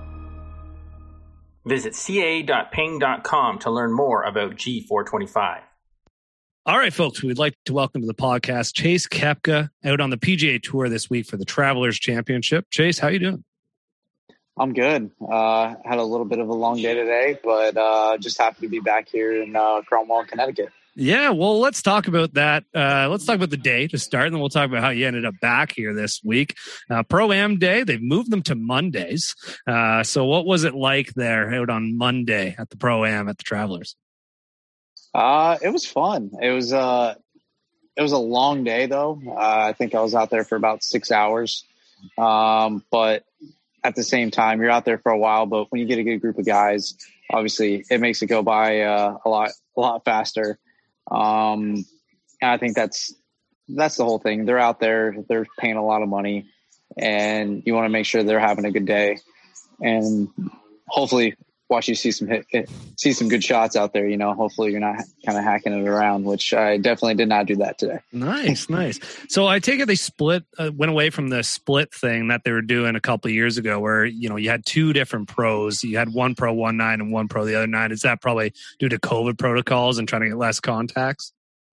Visit c a dot ping dot com to learn more about G four twenty-five. All right, folks, we'd like to welcome to the podcast Chase Koepka, out on the P G A Tour this week for the Travelers Championship. Chase, how you doing? I'm good. Uh, had a little bit of a long day today, but uh, just happy to be back here in uh, Cromwell, Connecticut. Yeah, well, let's talk about that. Uh, let's talk about the day to start, and then we'll talk about how you ended up back here this week. Uh, Pro-Am Day, they've moved them to Mondays. Uh, so what was it like there out on Monday at the Pro-Am at the Travelers? Uh, it was fun. It was, uh, it was a long day, though. Uh, I think I was out there for about six hours. Um, but at the same time, you're out there for a while. But when you get a good group of guys, obviously it makes it go by uh, a lot, a lot faster. Um, and I think that's, that's the whole thing. They're out there, they're paying a lot of money, and you want to make sure they're having a good day, and hopefully watch you see some hit, hit, see some good shots out there. You know, hopefully you're not kind of hacking it around, which I definitely did not do that today. Nice, nice. So I take it they split, uh, went away from the split thing that they were doing a couple of years ago, where you know you had two different pros. You had one pro one nine and one pro the other nine. Is that probably due to COVID protocols and trying to get less contacts?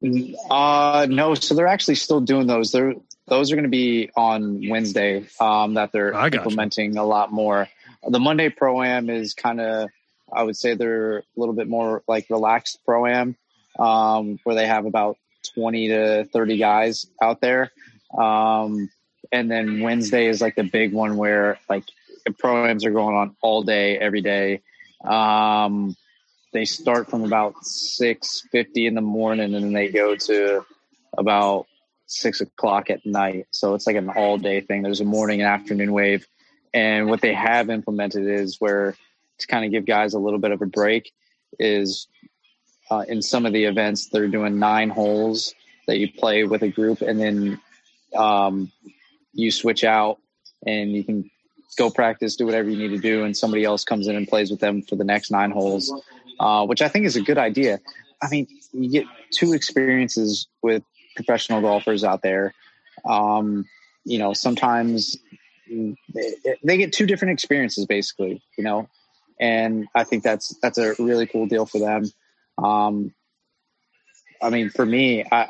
Uh, no. So they're actually still doing those. They're those are going to be on Wednesday. Um, that they're implementing you. a lot more. The Monday Pro-Am is kind of, I would say they're a little bit more like relaxed Pro-Am, um, where they have about twenty to thirty guys out there. Um, and then Wednesday is like the big one where like the Pro-Ams are going on all day, every day. Um, they start from about six fifty in the morning and then they go to about six o'clock at night. So it's like an all day thing. There's a morning and afternoon wave. And what they have implemented is where to kind of give guys a little bit of a break is uh, in some of the events, they're doing nine holes that you play with a group and then um, you switch out and you can go practice, do whatever you need to do. And somebody else comes in and plays with them for the next nine holes, uh, which I think is a good idea. I mean, you get two experiences with professional golfers out there. Um, you know, sometimes they, they get two different experiences basically, you know, and I think that's, that's a really cool deal for them. Um, I mean, for me, I,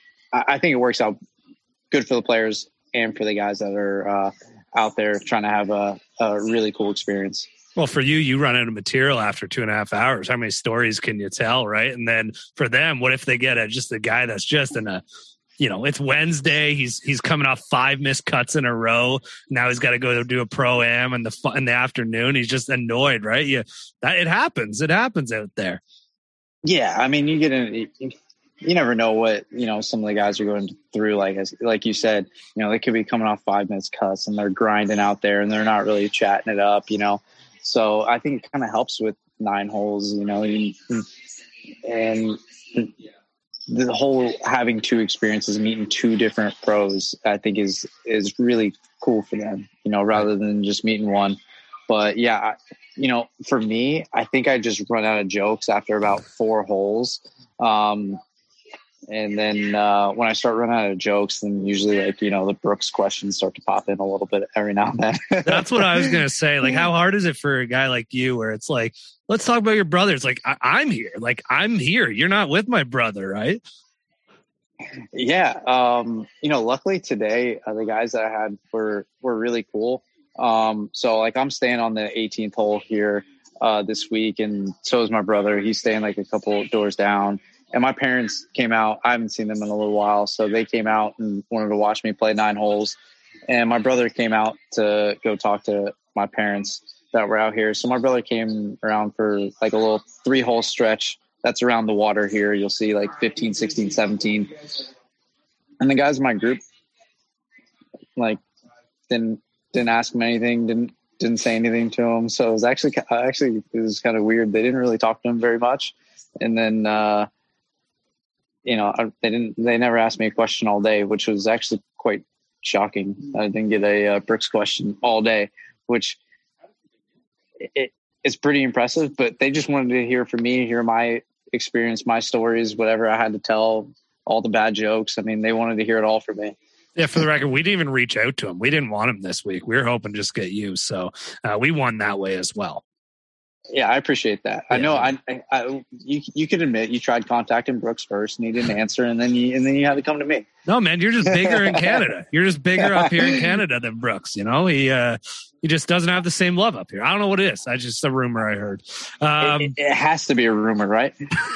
I think it works out good for the players and for the guys that are uh, out there trying to have a, a really cool experience. Well, for you, you run out of material after two and a half hours. How many stories can you tell, right? And then for them, what if they get a, just a guy that's just in a, you know, it's Wednesday. He's he's coming off five missed cuts in a row. Now he's got to go do a pro-am in the in the afternoon. He's just annoyed, right? Yeah, that it happens. It happens out there. Yeah, I mean, you get in. You, you never know what you know. Some of the guys are going through, like as, like you said, you know, they could be coming off five minutes cuts and they're grinding out there and they're not really chatting it up, you know. So I think it kind of helps with nine holes, you know, and the whole having two experiences, meeting two different pros, I think is, is really cool for them, you know, rather than just meeting one. But yeah, I, you know, for me, I think I just run out of jokes after about four holes. Um, And then uh, when I start running out of jokes, then usually, like, you know, the Brooks questions start to pop in a little bit every now and then. That's what I was going to say. Like, how hard is it for a guy like you where it's like, let's talk about your brother. It's like, I- I'm here. Like, I'm here. You're not with my brother, right? Yeah. Um, you know, luckily today, uh, the guys that I had were, were really cool. Um, so, like, I'm staying on the eighteenth hole here uh, this week, and so is my brother. He's staying, like, a couple doors down. And my parents came out. I haven't seen them in a little while. So they came out and wanted to watch me play nine holes. And my brother came out to go talk to my parents that were out here. So my brother came around for like a little three hole stretch. That's around the water here. You'll see like fifteen, sixteen, seventeen. And the guys in my group, like, didn't, didn't ask him anything, didn't, didn't say anything to him. So it was actually, actually, it was kind of weird. They didn't really talk to him very much. And then, uh, you know, they didn't, they never asked me a question all day, which was actually quite shocking. I didn't get a uh, Brooks question all day, which it, it's pretty impressive, but they just wanted to hear from me, hear my experience, my stories, whatever I had to tell, all the bad jokes. I mean, they wanted to hear it all from me. Yeah, for the record, we didn't even reach out to him. We didn't want him this week. We were hoping to just get you. So uh, we won that way as well. Yeah, I appreciate that. Yeah. I know. I, I, I, you, you could admit you tried contacting Brooks first, and he didn't answer, and then you, and then you had to come to me. No, man, you're just bigger in Canada. You're just bigger up here in Canada than Brooks. You know, he uh, he just doesn't have the same love up here. I don't know what it is. That's just a rumor I heard. Um, it, it has to be a rumor, right?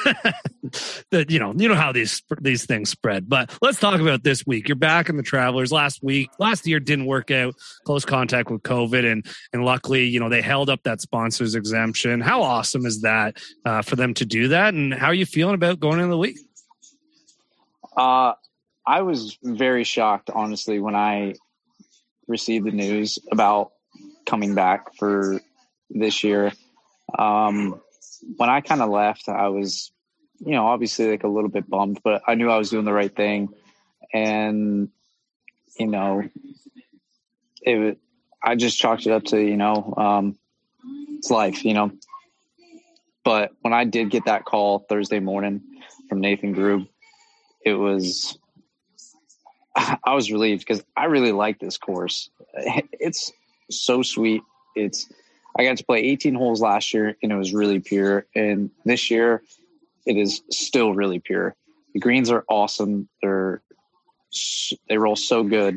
That you know, you know how these these things spread. But let's talk about this week. You're back in the Travelers. Last week, last year didn't work out. Close contact with COVID, and and luckily, you know, they held up that sponsors exemption. How awesome is that uh, for them to do that? And how are you feeling about going into the week? Uh, I was very shocked, honestly, when I received the news about coming back for this year. Um, when I kind of left, I was, you know, obviously like a little bit bummed, but I knew I was doing the right thing. And, you know, it, I just chalked it up to, you know, um, it's life, you know, But when I did get that call Thursday morning from Nathan Grube, it was I was relieved because I really like this course. It's so sweet. It's I got to play eighteen holes last year, and it was really pure. And this year, it is still really pure. The greens are awesome. They're they roll so good,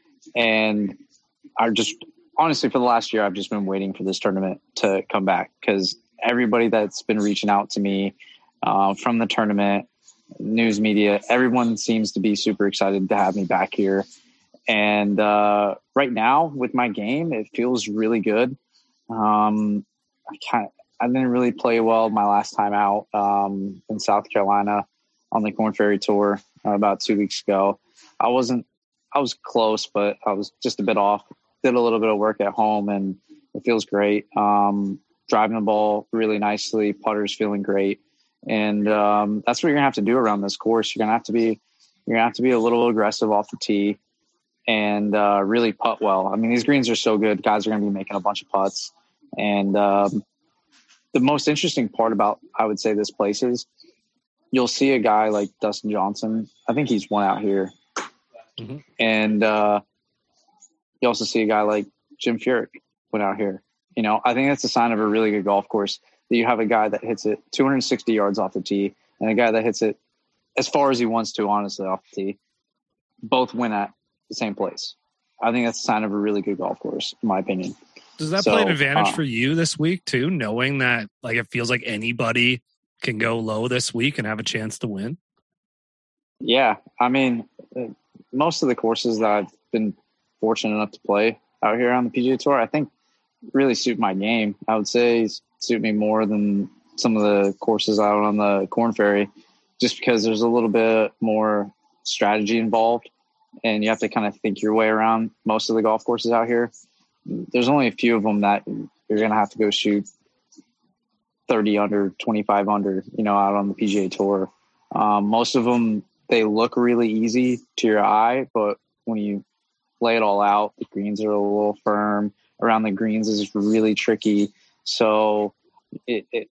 and I just honestly for the last year, I've just been waiting for this tournament to come back because everybody that's been reaching out to me uh, from the tournament, news media, everyone seems to be super excited to have me back here. And uh, right now with my game, it feels really good. Um, I can't, I didn't really play well my last time out um, in South Carolina on the Corn Ferry Tour uh, about two weeks ago. I wasn't, I was close, but I was just a bit off. Did a little bit of work at home, and it feels great. Um, driving the ball really nicely, putter's feeling great. And um, that's what you're gonna have to do around this course. You're gonna have to be, you're gonna have to be a little aggressive off the tee and uh, really putt well. I mean, these greens are so good. Guys are gonna be making a bunch of putts. And um, the most interesting part about, I would say, this place is you'll see a guy like Dustin Johnson. I think he's won out here. Mm-hmm. And uh, you also see a guy like Jim Furyk went out here. You know, I think that's a sign of a really good golf course that you have a guy that hits it two hundred sixty yards off the tee and a guy that hits it as far as he wants to, honestly, off the tee. Both win at the same place. I think that's a sign of a really good golf course, in my opinion. Does that so, play an advantage uh, for you this week too, knowing that like it feels like anybody can go low this week and have a chance to win? Yeah, I mean, most of the courses that I've been fortunate enough to play out here on the P G A Tour, I think really suit my game. I would say suit me more than some of the courses out on the Corn Ferry, just because there's a little bit more strategy involved and you have to kind of think your way around most of the golf courses out here. There's only a few of them that you're going to have to go shoot thirty under, twenty-five under, you know, out on the P G A Tour. Um, most of them, they look really easy to your eye, but when you lay it all out, the greens are a little firm. Around the greens is really tricky. So it, it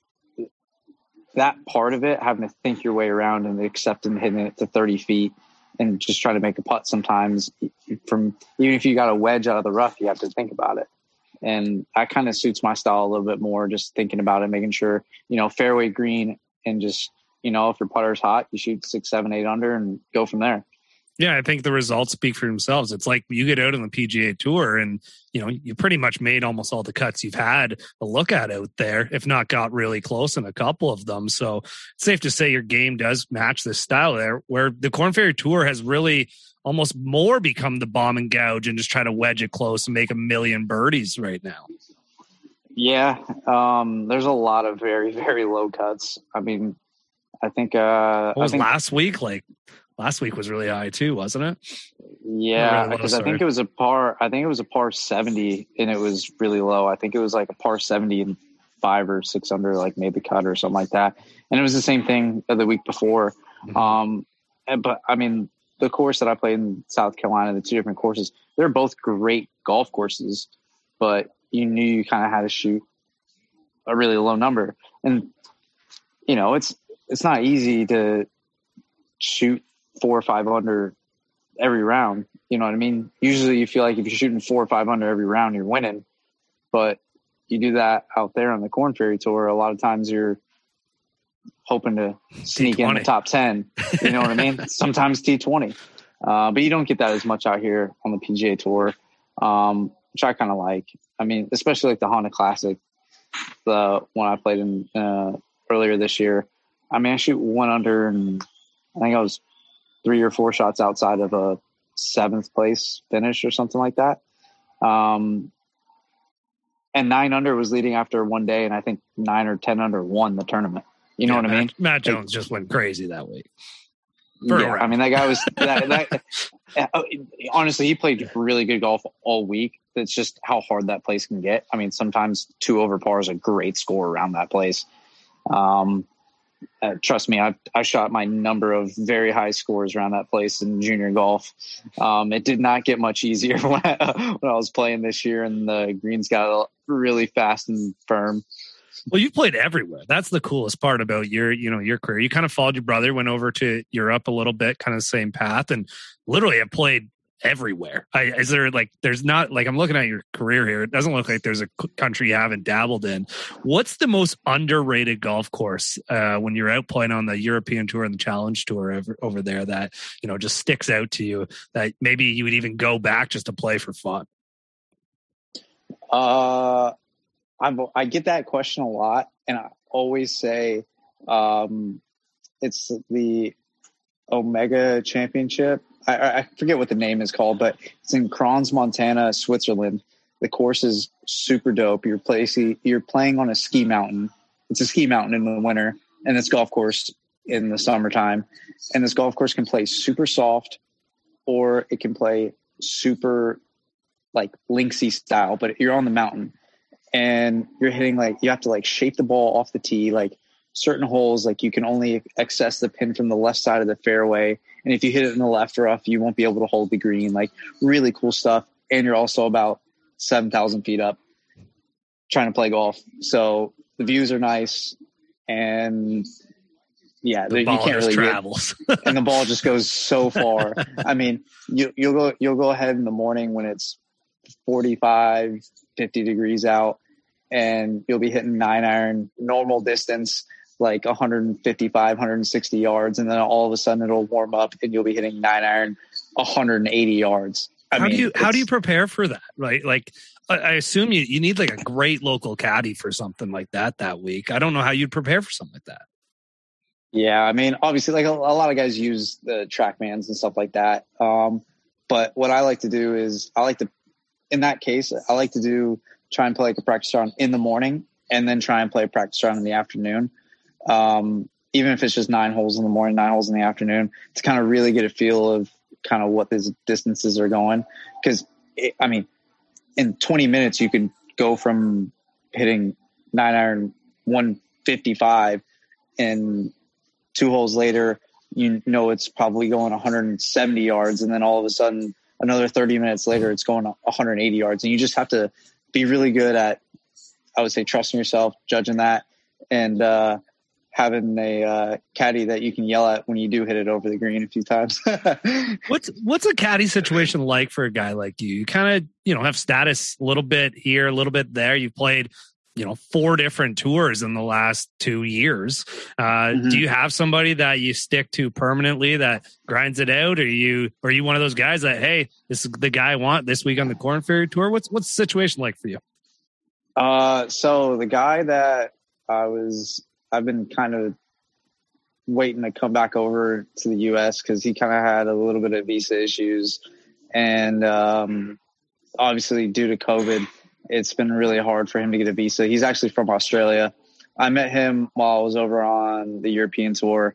that part of it, having to think your way around and accepting hitting it to thirty feet and just trying to make a putt sometimes from, even if you got a wedge out of the rough, you have to think about it. And that kind of suits my style a little bit more, just thinking about it, making sure, you know, fairway green and just, you know, if your putter's hot, you shoot six, seven, eight under and go from there. Yeah, I think the results speak for themselves. It's like you get out on the P G A Tour and, you know, you pretty much made almost all the cuts you've had a look at out there, if not got really close in a couple of them. So it's safe to say your game does match this style there, where the Corn Ferry Tour has really almost more become the bomb and gouge and just try to wedge it close and make a million birdies right now. Yeah, um, there's a lot of very, very low cuts. I mean, I think... Uh, what was I think, last week like? Last week was really high too, wasn't it? Yeah, really because low, I think it was a par. I think it was a par seventy, and it was really low. I think it was like a par seventy and five or six under, like made the cut or something like that. And it was the same thing the week before. Mm-hmm. Um, and, but I mean, the course that I played in South Carolina, the two different courses, they're both great golf courses, but you knew you kind of had to shoot a really low number, and you know, it's it's not easy to shoot four or five under every round. You know what I mean? Usually you feel like if you're shooting four or five under every round, you're winning. But you do that out there on the Corn Ferry Tour, a lot of times you're hoping to sneak T twenty in the top ten. You know what I mean? Sometimes T twenty. Uh, but you don't get that as much out here on the P G A Tour, um, which I kind of like. I mean, especially like the Honda Classic, the one I played in uh, earlier this year. I mean, I shoot one under, and I think I was three or four shots outside of a seventh place finish or something like that. Um, and nine under was leading after one day. And I think nine or ten under won the tournament. You know yeah, what I Matt, mean? Matt Jones like, just went crazy that week. Yeah. I mean, that guy was that, that, honestly, he played really good golf all week. It's just how hard that place can get. I mean, sometimes two over par is a great score around that place. Um, Uh, trust me, I I shot my number of very high scores around that place in junior golf. Um, it did not get much easier when I, when I was playing this year, and the greens got really fast and firm. Well, you played everywhere. That's the coolest part about your, you know, your career. You kind of followed your brother, went over to Europe a little bit, kind of the same path, and literally have played everywhere. I, is there like, there's not like, I'm looking at your career here. It doesn't look like there's a country you haven't dabbled in. What's the most underrated golf course uh, when you're out playing on the European Tour and the Challenge Tour over, over there that, you know, just sticks out to you that maybe you would even go back just to play for fun? Uh, I'm, I get that question a lot, and I always say um, it's the Omega Championship. I, I forget what the name is called, but it's in Crans, Montana, Switzerland. The course is super dope. You're placing, you're playing on a ski mountain. It's a ski mountain in the winter, and this golf course in the summertime. And this golf course can play super soft, or it can play super like linksy style, but you're on the mountain and you're hitting like, you have to like shape the ball off the tee. Like certain holes, like you can only access the pin from the left side of the fairway. And if you hit it in the left rough, you won't be able to hold the green. Like really cool stuff. And you're also about seven thousand feet up trying to play golf. So the views are nice. And yeah, the you ball can't just really travels. get, and the ball just goes so far. I mean, you, you'll go, you'll go ahead in the morning when it's forty-five, fifty degrees out, and you'll be hitting nine iron normal distance, like one fifty-five, one sixty yards. And then all of a sudden it'll warm up and you'll be hitting nine iron, one eighty yards. I how mean, do you, how do you prepare for that? Right. Like, I, I assume you, you need like a great local caddy for something like that, that week. I don't know how you'd prepare for something like that. Yeah. I mean, obviously like a, a lot of guys use the TrackMans and stuff like that. Um, but what I like to do is I like to, in that case, I like to do, try and play like a practice round in the morning and then try and play a practice round in the afternoon. Um, even if it's just nine holes in the morning, nine holes in the afternoon, to kind of really get a feel of kind of what these distances are going. Cause it, I mean, in twenty minutes, you could go from hitting nine iron one fifty-five and two holes later, you know, it's probably going one seventy yards. And then all of a sudden another thirty minutes later, it's going one eighty yards. And you just have to be really good at, I would say, trusting yourself, judging that, and uh, having a uh, caddy that you can yell at when you do hit it over the green a few times. what's what's a caddy situation like for a guy like you? You kind of, you know, have status a little bit here, a little bit there. You've played, you know, four different tours in the last two years. Uh, mm-hmm. Do you have somebody that you stick to permanently that grinds it out? Or are you, or are you one of those guys that, hey, this is the guy I want this week on the Corn Ferry Tour? What's, what's the situation like for you? Uh, so the guy that I was, I've been kind of waiting to come back over to the U S because he kind of had a little bit of visa issues. And um, obviously due to COVID, it's been really hard for him to get a visa. He's actually from Australia. I met him while I was over on the European Tour,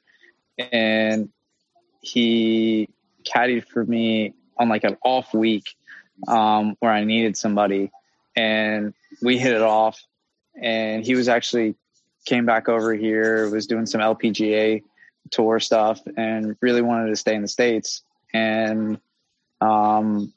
and he caddied for me on like an off week um, where I needed somebody, and we hit it off. And he was actually came back over here, was doing some L P G A tour stuff, and really wanted to stay in the States. And um,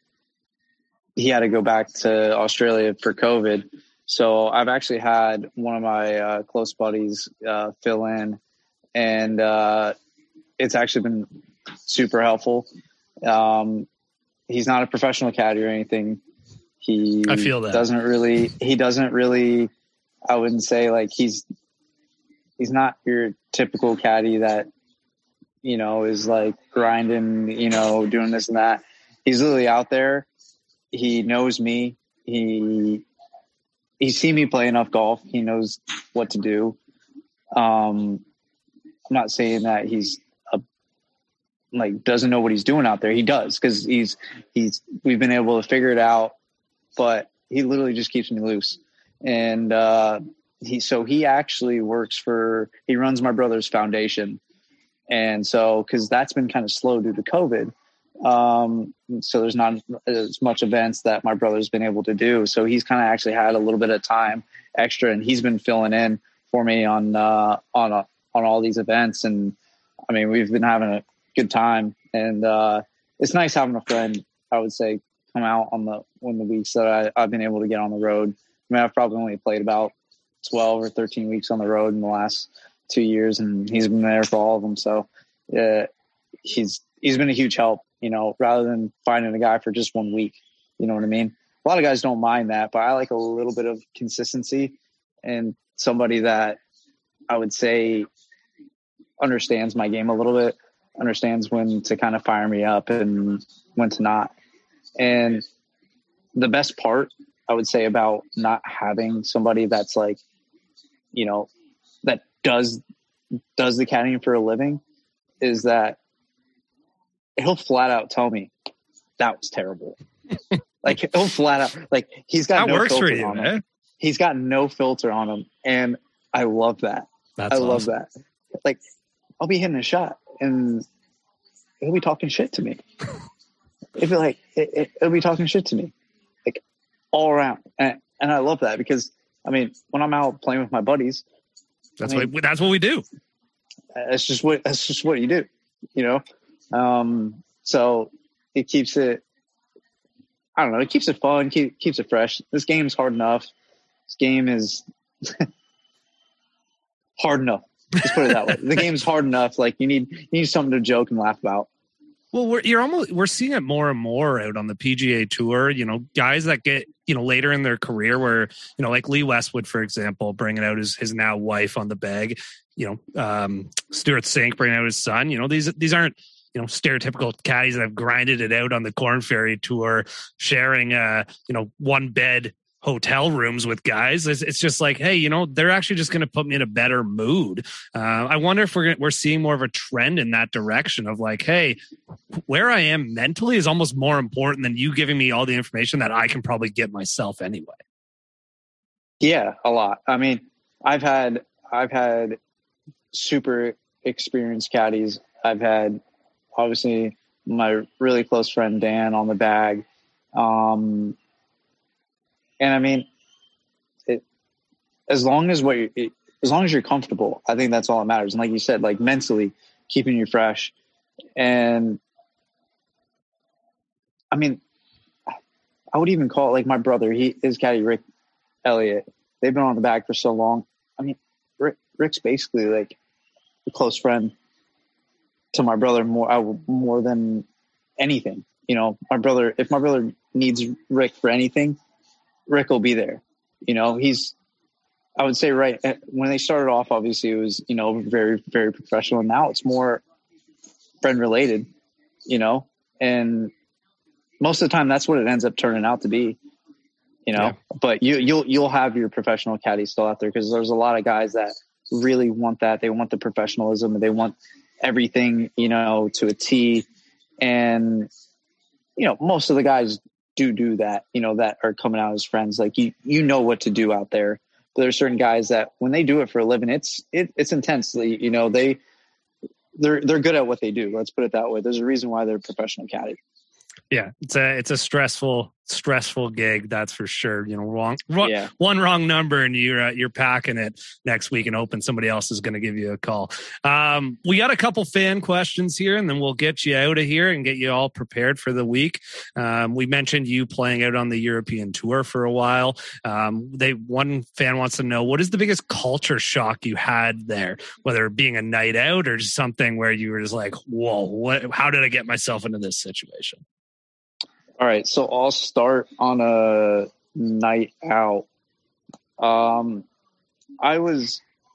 he had to go back to Australia for COVID. So I've actually had one of my uh, close buddies uh, fill in, and uh, it's actually been super helpful. Um, he's not a professional caddy or anything. He I feel that. doesn't really, he doesn't really, I wouldn't say like he's, he's not your typical caddy that, you know, is like grinding, you know, doing this and that. He's literally out there. He knows me. He, he's seen me play enough golf. He knows what to do. Um, I'm not saying that he's a, like, doesn't know what he's doing out there. He does. Cause he's, he's, we've been able to figure it out, but he literally just keeps me loose. And, uh, he, so he actually works for, he runs my brother's foundation. And so, cause that's been kind of slow due to COVID. Um, so there's not as much events that my brother's been able to do. So he's kind of actually had a little bit of time extra, and he's been filling in for me on, uh, on, a, on all these events. And I mean, we've been having a good time, and, uh, it's nice having a friend, I would say, come out on the, on the weeks that I, I've been able to get on the road. I mean, I've probably only played about twelve or thirteen weeks on the road in the last two years, and he's been there for all of them. So uh, he's he's been a huge help, you know, rather than finding a guy for just one week. You know what I mean? A lot of guys don't mind that, but I like a little bit of consistency and somebody that I would say understands my game a little bit, understands when to kind of fire me up and when to not. And the best part I would say about not having somebody that's like, you know, that does, does the caddying for a living is that he'll flat out tell me that was terrible. Like he'll flat out, like he's got that no works filter for you, on man. him. He's got no filter on him. And I love that. That's I love awesome. that. Like I'll be hitting a shot and he'll be talking shit to me. It'll be like, it, it, it'll be talking shit to me, like all around. And, and I love that because I mean, when I'm out playing with my buddies, That's I mean, what, that's what we do. that's just what, that's just what you do, you know? Um, so it keeps it, I don't know. It keeps it fun, keep, keeps it fresh. This game is hard enough. This game is hard enough. Let's put it that way. The game's hard enough. Like you need, you need something to joke and laugh about. Well, we're you're almost we're seeing it more and more out on the P G A Tour. You know, guys that get you know later in their career, where you know, like Lee Westwood, for example, bringing out his his now wife on the bag. You know, um, Stuart Sink bringing out his son. You know, these these aren't you know stereotypical caddies that have grinded it out on the Corn Ferry Tour, sharing uh you know one bed hotel rooms with guys. It's, it's just like, hey, you know, they're actually just going to put me in a better mood. Uh, I wonder if we're we're seeing more of a trend in that direction of like, hey, where I am mentally is almost more important than you giving me all the information that I can probably get myself anyway. Yeah, a lot. I mean, I've had I've had super experienced caddies. I've had obviously my really close friend Dan on the bag. Um, And I mean, it, as long as what you, it, as long as you're comfortable, I think that's all that matters. And like you said, like mentally keeping you fresh. And I mean, I would even call it like my brother. He his caddy Rick Elliott. They've been on the bag for so long. I mean, Rick, Rick's basically like a close friend to my brother more I, more than anything. You know, my brother. If my brother needs Rick for anything, Rick will be there. You know, he's, I would say right when they started off, obviously it was, you know, very, very professional. Now it's more friend related, you know, and most of the time that's what it ends up turning out to be, you know, yeah. But you, you'll, you'll have your professional caddy still out there because there's a lot of guys that really want that. They want the professionalism and they want everything, you know, to a T. And, you know, most of the guys do do that, you know, that are coming out as friends. Like you, you know what to do out there. But there's certain guys that when they do it for a living, it's, it, it's intensely, you know, they, they're, they're good at what they do. Let's put it that way. There's a reason why they're professional caddy. Yeah. It's a, it's a stressful, stressful gig. That's for sure. You know, wrong, wrong yeah. one wrong number and you're, uh, you're packing it next week and hoping somebody else is going to give you a call. Um, we got a couple fan questions here and then we'll get you out of here and get you all prepared for the week. Um, we mentioned you playing out on the European Tour for a while. Um, they, one fan wants to know, what is the biggest culture shock you had there, whether it being a night out or just something where you were just like, whoa, what, how did I get myself into this situation? All right, so I'll start on a night out. Um, I was,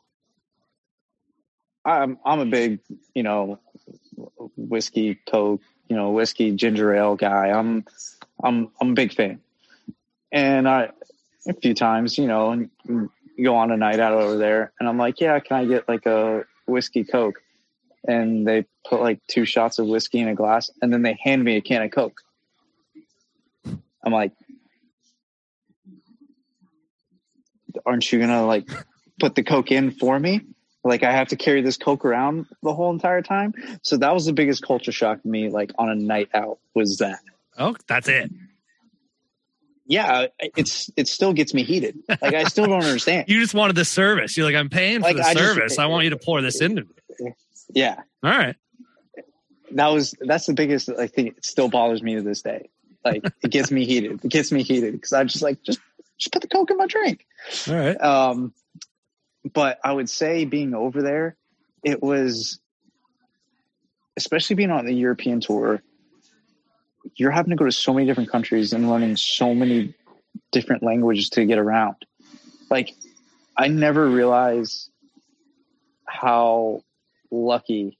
I'm, I'm a big, you know, whiskey, Coke, you know, whiskey, ginger ale guy. I'm, I'm, I'm a big fan. And I, a few times, you know, and you go on a night out over there, and I'm like, yeah, can I get like a whiskey Coke? And they put like two shots of whiskey in a glass, and then they hand me a can of Coke. I'm like, aren't you going to like put the Coke in for me? Like I have to carry this Coke around the whole entire time. So that was the biggest culture shock to me, like on a night out was that. Oh, that's it. Yeah. It's, it still gets me heated. Like I still don't understand. You just wanted the service. You're like, I'm paying for like, the I service. just, I want you to pour this into me. Yeah. All right. That was, that's the biggest, I think it still bothers me to this day. Like it gets me heated. It gets me heated because I just like, just, just put the Coke in my drink. All right. Um, but I would say being over there, it was, especially being on the European tour, you're having to go to so many different countries and learning so many different languages to get around. Like, I never realized how lucky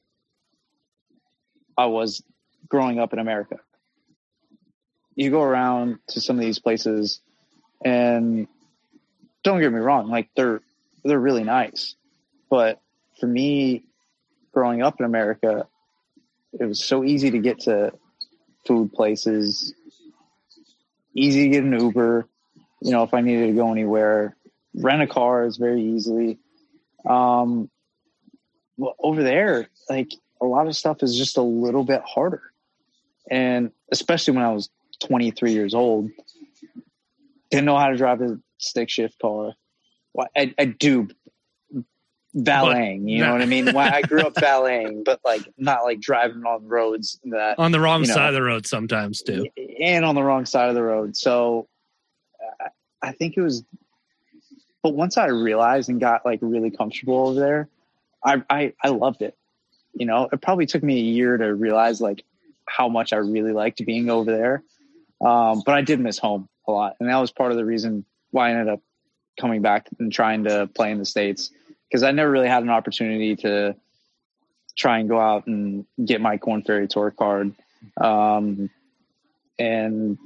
I was growing up in America. You go around to some of these places and don't get me wrong, like they're, they're really nice. But for me, growing up in America, it was so easy to get to food places, easy to get an Uber, you know, if I needed to go anywhere, rent a car is very easily. Um, well, over there, like a lot of stuff is just a little bit harder. And especially when I was twenty-three years old, didn't know how to drive a stick shift car. Well, I, I do valeting, but, you know no. what I mean? Well, I grew up valeting, but like not like driving on roads that on the wrong you know, side of the road sometimes too, and on the wrong side of the road. So uh, I think it was, but once I realized and got like really comfortable over there, I, I, I loved it. You know, it probably took me a year to realize like how much I really liked being over there. Um, but I did miss home a lot. And that was part of the reason why I ended up coming back and trying to play in the States, because I never really had an opportunity to try and go out and get my Korn Ferry Tour card. Um, and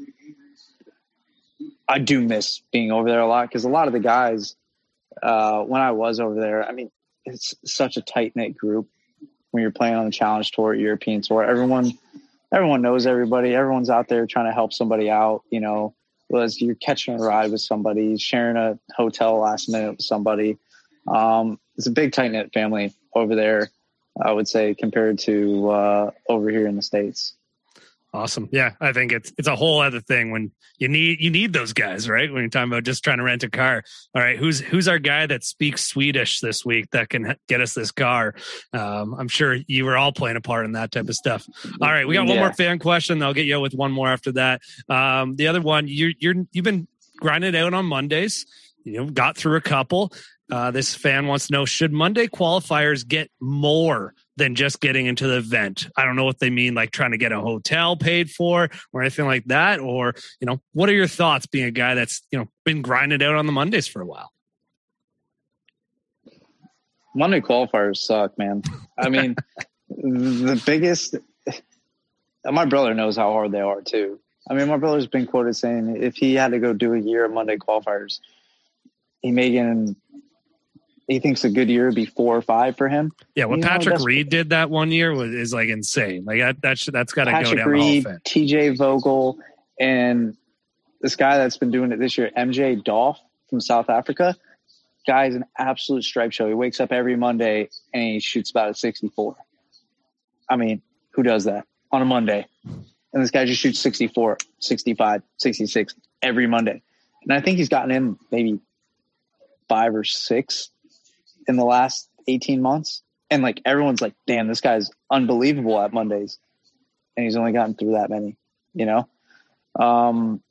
I do miss being over there a lot, because a lot of the guys, uh, when I was over there, I mean, it's such a tight-knit group when you're playing on the Challenge Tour, European Tour. Everyone, everyone knows everybody. Everyone's out there trying to help somebody out, you know, was you're catching a ride with somebody, sharing a hotel last minute with somebody. Um, it's a big tight knit family over there, I would say, compared to uh, over here in the States. Awesome. Yeah, I think it's it's a whole other thing when you need you need those guys, right? When you're talking about just trying to rent a car. All right, who's who's our guy that speaks Swedish this week that can get us this car? Um, I'm sure you were all playing a part in that type of stuff. All right, we got one yeah. more fan question. I'll get you with one more after that. Um, the other one, you're you're you've been grinding out on Mondays. You know, got through a couple. Uh, this fan wants to know, should Monday qualifiers get more than just getting into the event? I don't know what they mean, like trying to get a hotel paid for or anything like that. Or, you know, what are your thoughts being a guy that's, you know, been grinding out on the Mondays for a while? Monday qualifiers suck, man. I mean, the biggest, my brother knows how hard they are too. I mean, my brother's been quoted saying if he had to go do a year of Monday qualifiers, he may get in, he thinks a good year would be four or five for him. Yeah, what you Patrick know, Reed did that one year was is like insane. Like that, that should, that's got to go down Reed, the Hall of Fame. T J Vogel, and this guy that's been doing it this year, M J Dolph from South Africa. Guy's an absolute stripe show. He wakes up every Monday and he shoots about a sixty-four. I mean, who does that on a Monday? And this guy just shoots sixty-four, sixty-five, sixty-six every Monday. And I think he's gotten in maybe five or six in the last eighteen months. And like, everyone's like, damn, this guy's unbelievable at Mondays. And he's only gotten through that many, you know? Um,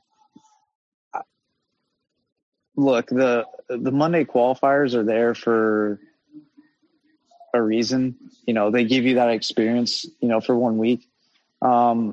look, the, the Monday qualifiers are there for a reason. You know, they give you that experience, you know, for one week. Um,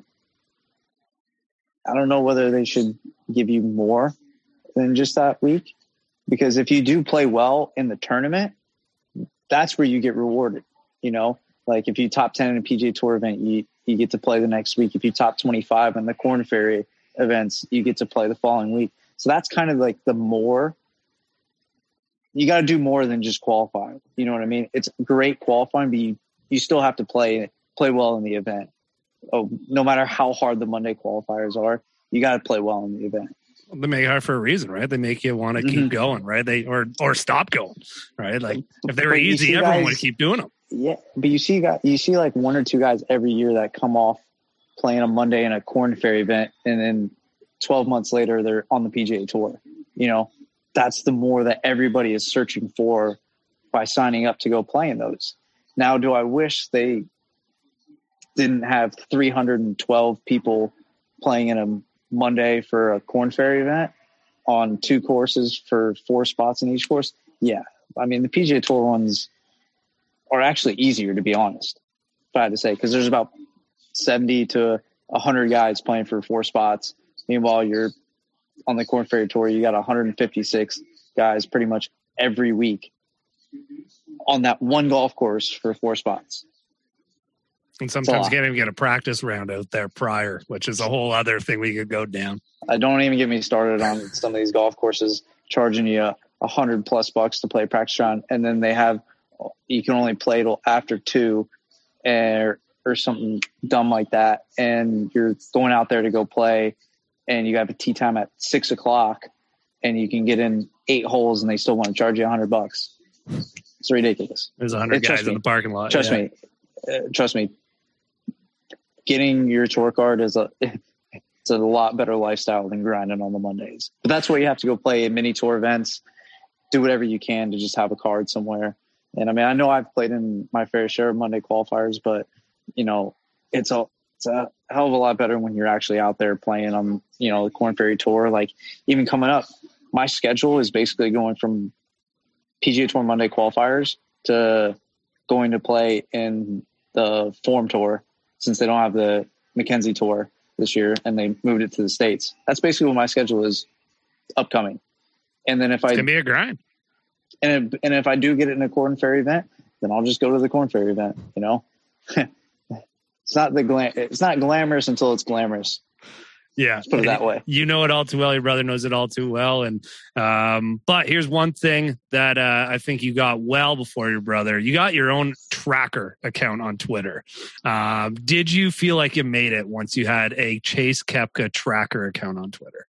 I don't know whether they should give you more than just that week. Because if you do play well in the tournament, that's where you get rewarded. You know, like if you top ten in a P G A Tour event, you, you get to play the next week. If you top twenty-five in the Korn Ferry events, you get to play the following week. So that's kind of like the more. You got to do more than just qualify. You know what I mean? It's great qualifying, but you, you still have to play play well in the event. Oh, no matter how hard the Monday qualifiers are, you got to play well in the event. They make it hard for a reason, right? They make you want to mm-hmm. keep going, right? They or or stop going, right? Like if they were but easy, everyone guys, would keep doing them. Yeah, but you see, guys, you see like one or two guys every year that come off playing a Monday in a Korn Ferry event, and then twelve months later they're on the P G A Tour. You know, that's the more that everybody is searching for by signing up to go play in those. Now, do I wish they didn't have three hundred twelve people playing in a Monday for a Korn Ferry event on two courses for four spots in each course? Yeah, I mean, the P G A Tour ones are actually easier, to be honest, if I had to say, because there's about seventy to one hundred guys playing for four spots. Meanwhile, you're on the Korn Ferry Tour, you got one hundred fifty-six guys pretty much every week on that one golf course for four spots. And sometimes you can't even get a practice round out there prior, which is a whole other thing we could go down. I don't even get me started on some of these golf courses charging you a, a hundred plus bucks to play a practice round, and then they have you can only play till after two, or or something dumb like that, and you're going out there to go play, and you have a tee time at six o'clock, and you can get in eight holes, and they still want to charge you a hundred bucks. It's ridiculous. There's a hundred guys in the parking lot. Trust yeah. me, uh, trust me. Getting your tour card is a it's a lot better lifestyle than grinding on the Mondays. But that's why you have to go play mini tour events, do whatever you can to just have a card somewhere. And I mean, I know I've played in my fair share of Monday qualifiers, but you know, it's a it's a hell of a lot better when you're actually out there playing on, you know, the Korn Ferry Tour. Like even coming up, my schedule is basically going from P G A Tour Monday qualifiers to going to play in the Forum Tour, since they don't have the Mackenzie Tour this year and they moved it to the States. That's basically what my schedule is upcoming. And then if I it's gonna be a grind. And if, and if I do get it in a Korn Ferry event, then I'll just go to the Korn Ferry event, you know. It's not the glam it's not glamorous until it's glamorous. Yeah. Let's put it that way. You know it all too well. Your brother knows it all too well. And, um, but here's one thing that, uh, I think you got well before your brother. You got your own tracker account on Twitter. Um, did you feel like you made it once you had a Chase Koepka tracker account on Twitter?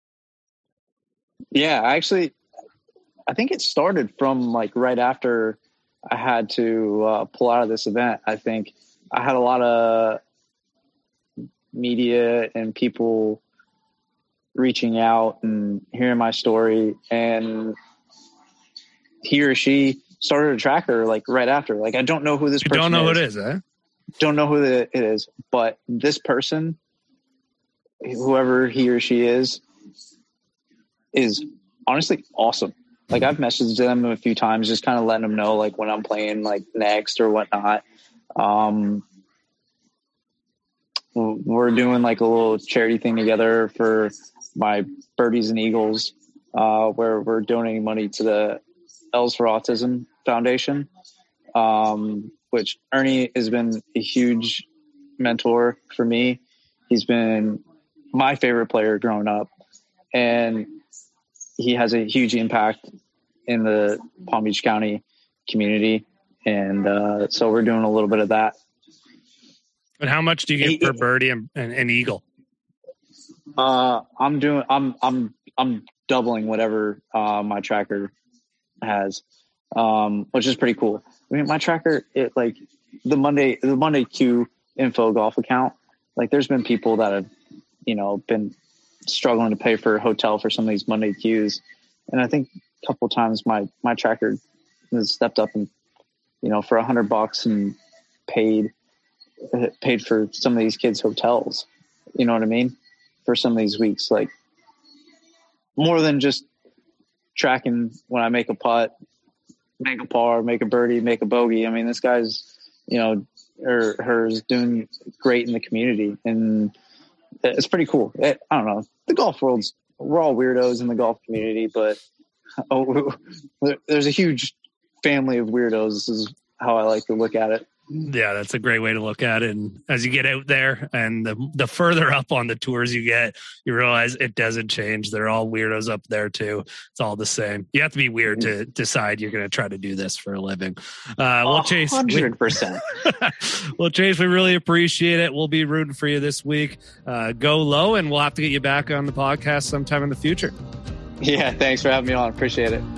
Yeah, actually, I think it started from like right after I had to uh, pull out of this event. I think I had a lot of media and people reaching out and hearing my story, and he or she started a tracker like right after. Like, I don't know who this you person don't know is. who it is, eh? Don't know who it is, but this person, whoever he or she is, is honestly awesome. Like, I've messaged them a few times, just kind of letting them know like when I'm playing like next or whatnot. Um, we're doing like a little charity thing together for my Birdies and Eagles, uh, where we're donating money to the L's for Autism Foundation, um, which Ernie has been a huge mentor for me. He's been my favorite player growing up, and he has a huge impact in the Palm Beach County community. And uh, so we're doing a little bit of that. And how much do you get per birdie and, and, and eagle? Uh, I'm doing, I'm, I'm, I'm doubling whatever uh, my tracker has, um, which is pretty cool. I mean, my tracker, it like the Monday, the Monday Q info golf account. Like, there's been people that have, you know, been struggling to pay for a hotel for some of these Monday Qs. And I think a couple of times my, my tracker has stepped up and, you know, for a hundred bucks and paid, paid for some of these kids' hotels. You know what I mean? For some of these weeks, like more than just tracking when I make a putt, make a par, make a birdie, make a bogey. I mean, this guy's, you know, or her's doing great in the community, and it's pretty cool. It, I don't know. The golf world's, we're all weirdos in the golf community, but oh, there's a huge family of weirdos. This is how I like to look at it. Yeah, that's a great way to look at it. And as you get out there and the, the further up on the tours you get, you realize it doesn't change. They're all weirdos up there too. It's all the same. You have to be weird to decide you're going to try to do this for a living. Uh, well, Chase, one hundred percent. Well, Chase, we really appreciate it. We'll be rooting for you this week. Uh, go low, and we'll have to get you back on the podcast sometime in the future. Yeah, thanks for having me on. Appreciate it.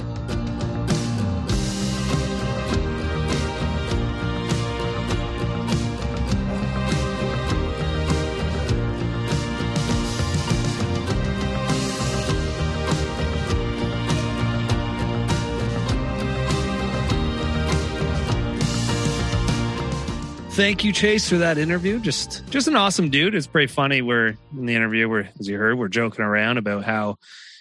Thank you, Chase, for that interview. Just just an awesome dude. It's pretty funny. We're in the interview where, as you heard, we're joking around about how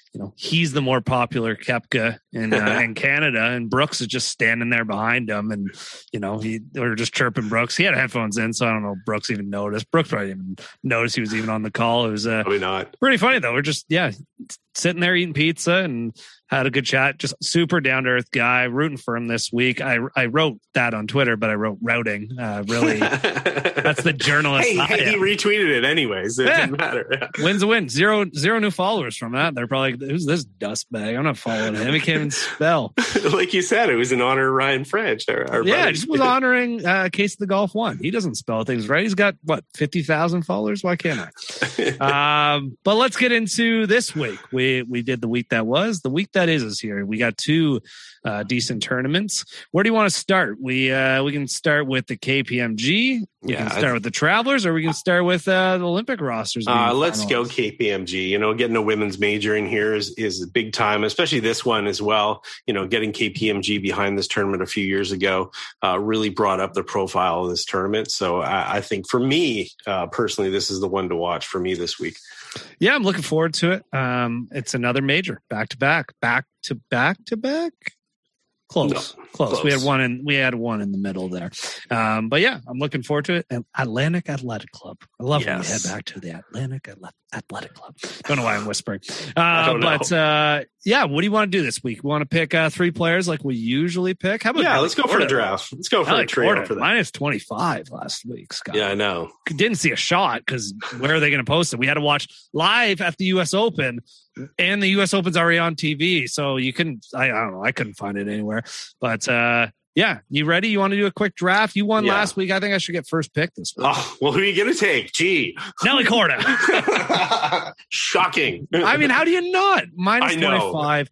you know, he's the more popular Koepka in uh, in Canada, and Brooks is just standing there behind him, and you know, he they were just chirping Brooks. He had headphones in, so I don't know if Brooks even noticed. Brooks probably didn't even notice he was even on the call. It was uh, probably not. Pretty funny though. We're just yeah sitting there eating pizza and had a good chat. Just super down to earth guy. Rooting for him this week. I I wrote that on Twitter, but I wrote routing. Uh, really, that's the journalist. Hey, hey, he retweeted it anyways. It Yeah. didn't matter. Yeah. Wins a win. Zero zero new followers from that. They're probably like, who's this dust bag? I'm not following him. He can't even spell. Like you said, it was in honor of Ryan French. Our, our Yeah, brother. I just was honoring uh, Case of the Golf One. He doesn't spell things right. He's got what fifty thousand followers. Why can't I? um, but let's get into this week. We we did the week that was. The week that is is here. We got two uh, decent tournaments. Where do you want to start? We uh, we can start with the K P M G. We Yeah, can start with the Travelers, or we can start with uh, the Olympic rosters. being Uh, let's go finalized. K P M G. You know, getting a women's major in here is is big time, especially this one as well. You know, getting K P M G behind this tournament a few years ago uh, really brought up the profile of this tournament. So I, I think for me uh, personally, this is the one to watch for me this week. Yeah, I'm looking forward to it. Um, it's another major, back to back, back to back to back. Close, No, close. close. We had one in we had one in the middle there. Um, but yeah, I'm looking forward to it. And Atlantic Athletic Club. I love when we Yes. head back to the Atlantic Athle- Athletic Club. Don't know why I'm whispering. I Uh, don't know. but uh, yeah, what do you want to do this week? We want to pick uh, three players like we usually pick. How about Yeah, Nelly let's go for Korda? a draft. Let's go for Nelly a trio Korda, for that. minus twenty-five last week, Scott. Yeah, I know. Didn't see a shot because where are they going to post it? We had to watch live at the U S Open, and the U S Open's already on T V, so you couldn't. I, I don't know. I couldn't find it anywhere. But uh, yeah, you ready? You want to do a quick draft? You won Yeah. last week. I think I should get first pick this week. Oh, well, who are you going to take? Gee. Nelly Korda. Shocking. I mean, how do you not? Minus I know. twenty-five.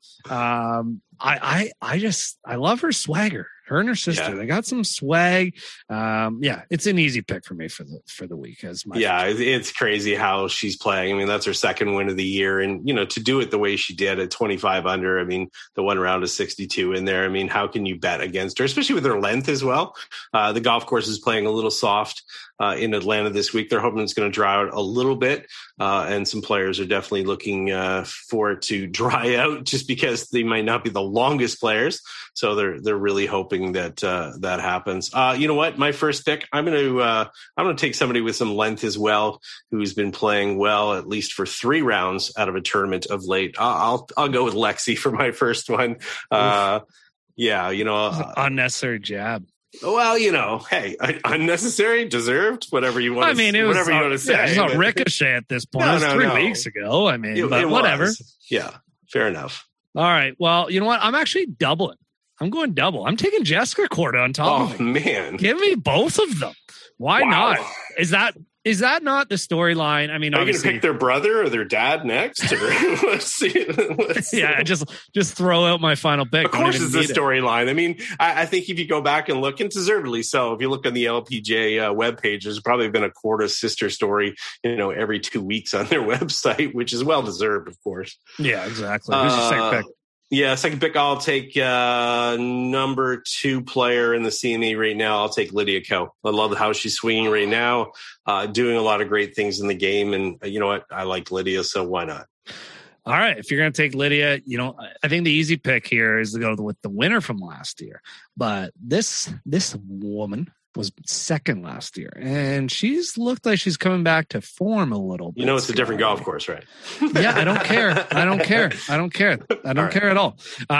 Um, I, I, I just, I love her swagger. Her and her sister, Yeah. they got some swag. Um, yeah, it's an easy pick for me for the for the week. As my Yeah, it- it's crazy how she's playing. I mean, that's her second win of the year. And, you know, to do it the way she did at twenty-five under, I mean, the one round of sixty-two in there. I mean, how can you bet against her, especially with her length as well? Uh, the golf course is playing a little soft uh, in Atlanta this week. They're hoping it's going to dry out a little bit. Uh, and some players are definitely looking uh, for it to dry out just because they might not be the longest players. So they're they're really hoping that uh, that happens. Uh, you know what? My first pick, I'm going to uh, I'm going to take somebody with some length as well, who's been playing well at least for three rounds out of a tournament of late. I'll I'll, I'll go with Lexi for my first one. Uh, yeah, you know, uh, unnecessary jab. well, you know, hey, unnecessary, deserved, whatever you want. I mean, it was whatever you want to say. yeah, it's not but- Ricochet at this point. No, it was no, three no. weeks ago. I mean, It- but it whatever. was. Yeah, fair enough. All right. Well, you know what? I'm actually doubling. I'm going double. I'm taking Jessica Korda on top Oh of me. man, Give me both of them. Why Wow. not? Is that is that not the storyline? I mean, are you going to obviously, pick their brother or their dad next? Or let's see. Let's see. yeah, just just throw out my final pick. Of Don't course, even it's the need it. storyline. I mean, I, I think if you go back and look, and deservedly so, if you look on the L P G A uh, webpage, there's probably been a Korda sister story, you know, every two weeks on their website, which is well deserved, of course. Yeah, exactly. Who's your second Uh, pick? Yeah, second pick, I'll take uh, number two player in the C M E right now. I'll take Lydia Ko. I love how she's swinging right now, uh, doing a lot of great things in the game. And uh, you know what? I like Lydia, so why not? All right. If you're going to take Lydia, you know, I think the easy pick here is to go with the winner from last year. But this this woman was second last year, and she's looked like she's coming back to form a little bit. You know, it's a different Scott. golf course, right? Yeah, I don't care. I don't care. I don't care. I don't All right. care at all.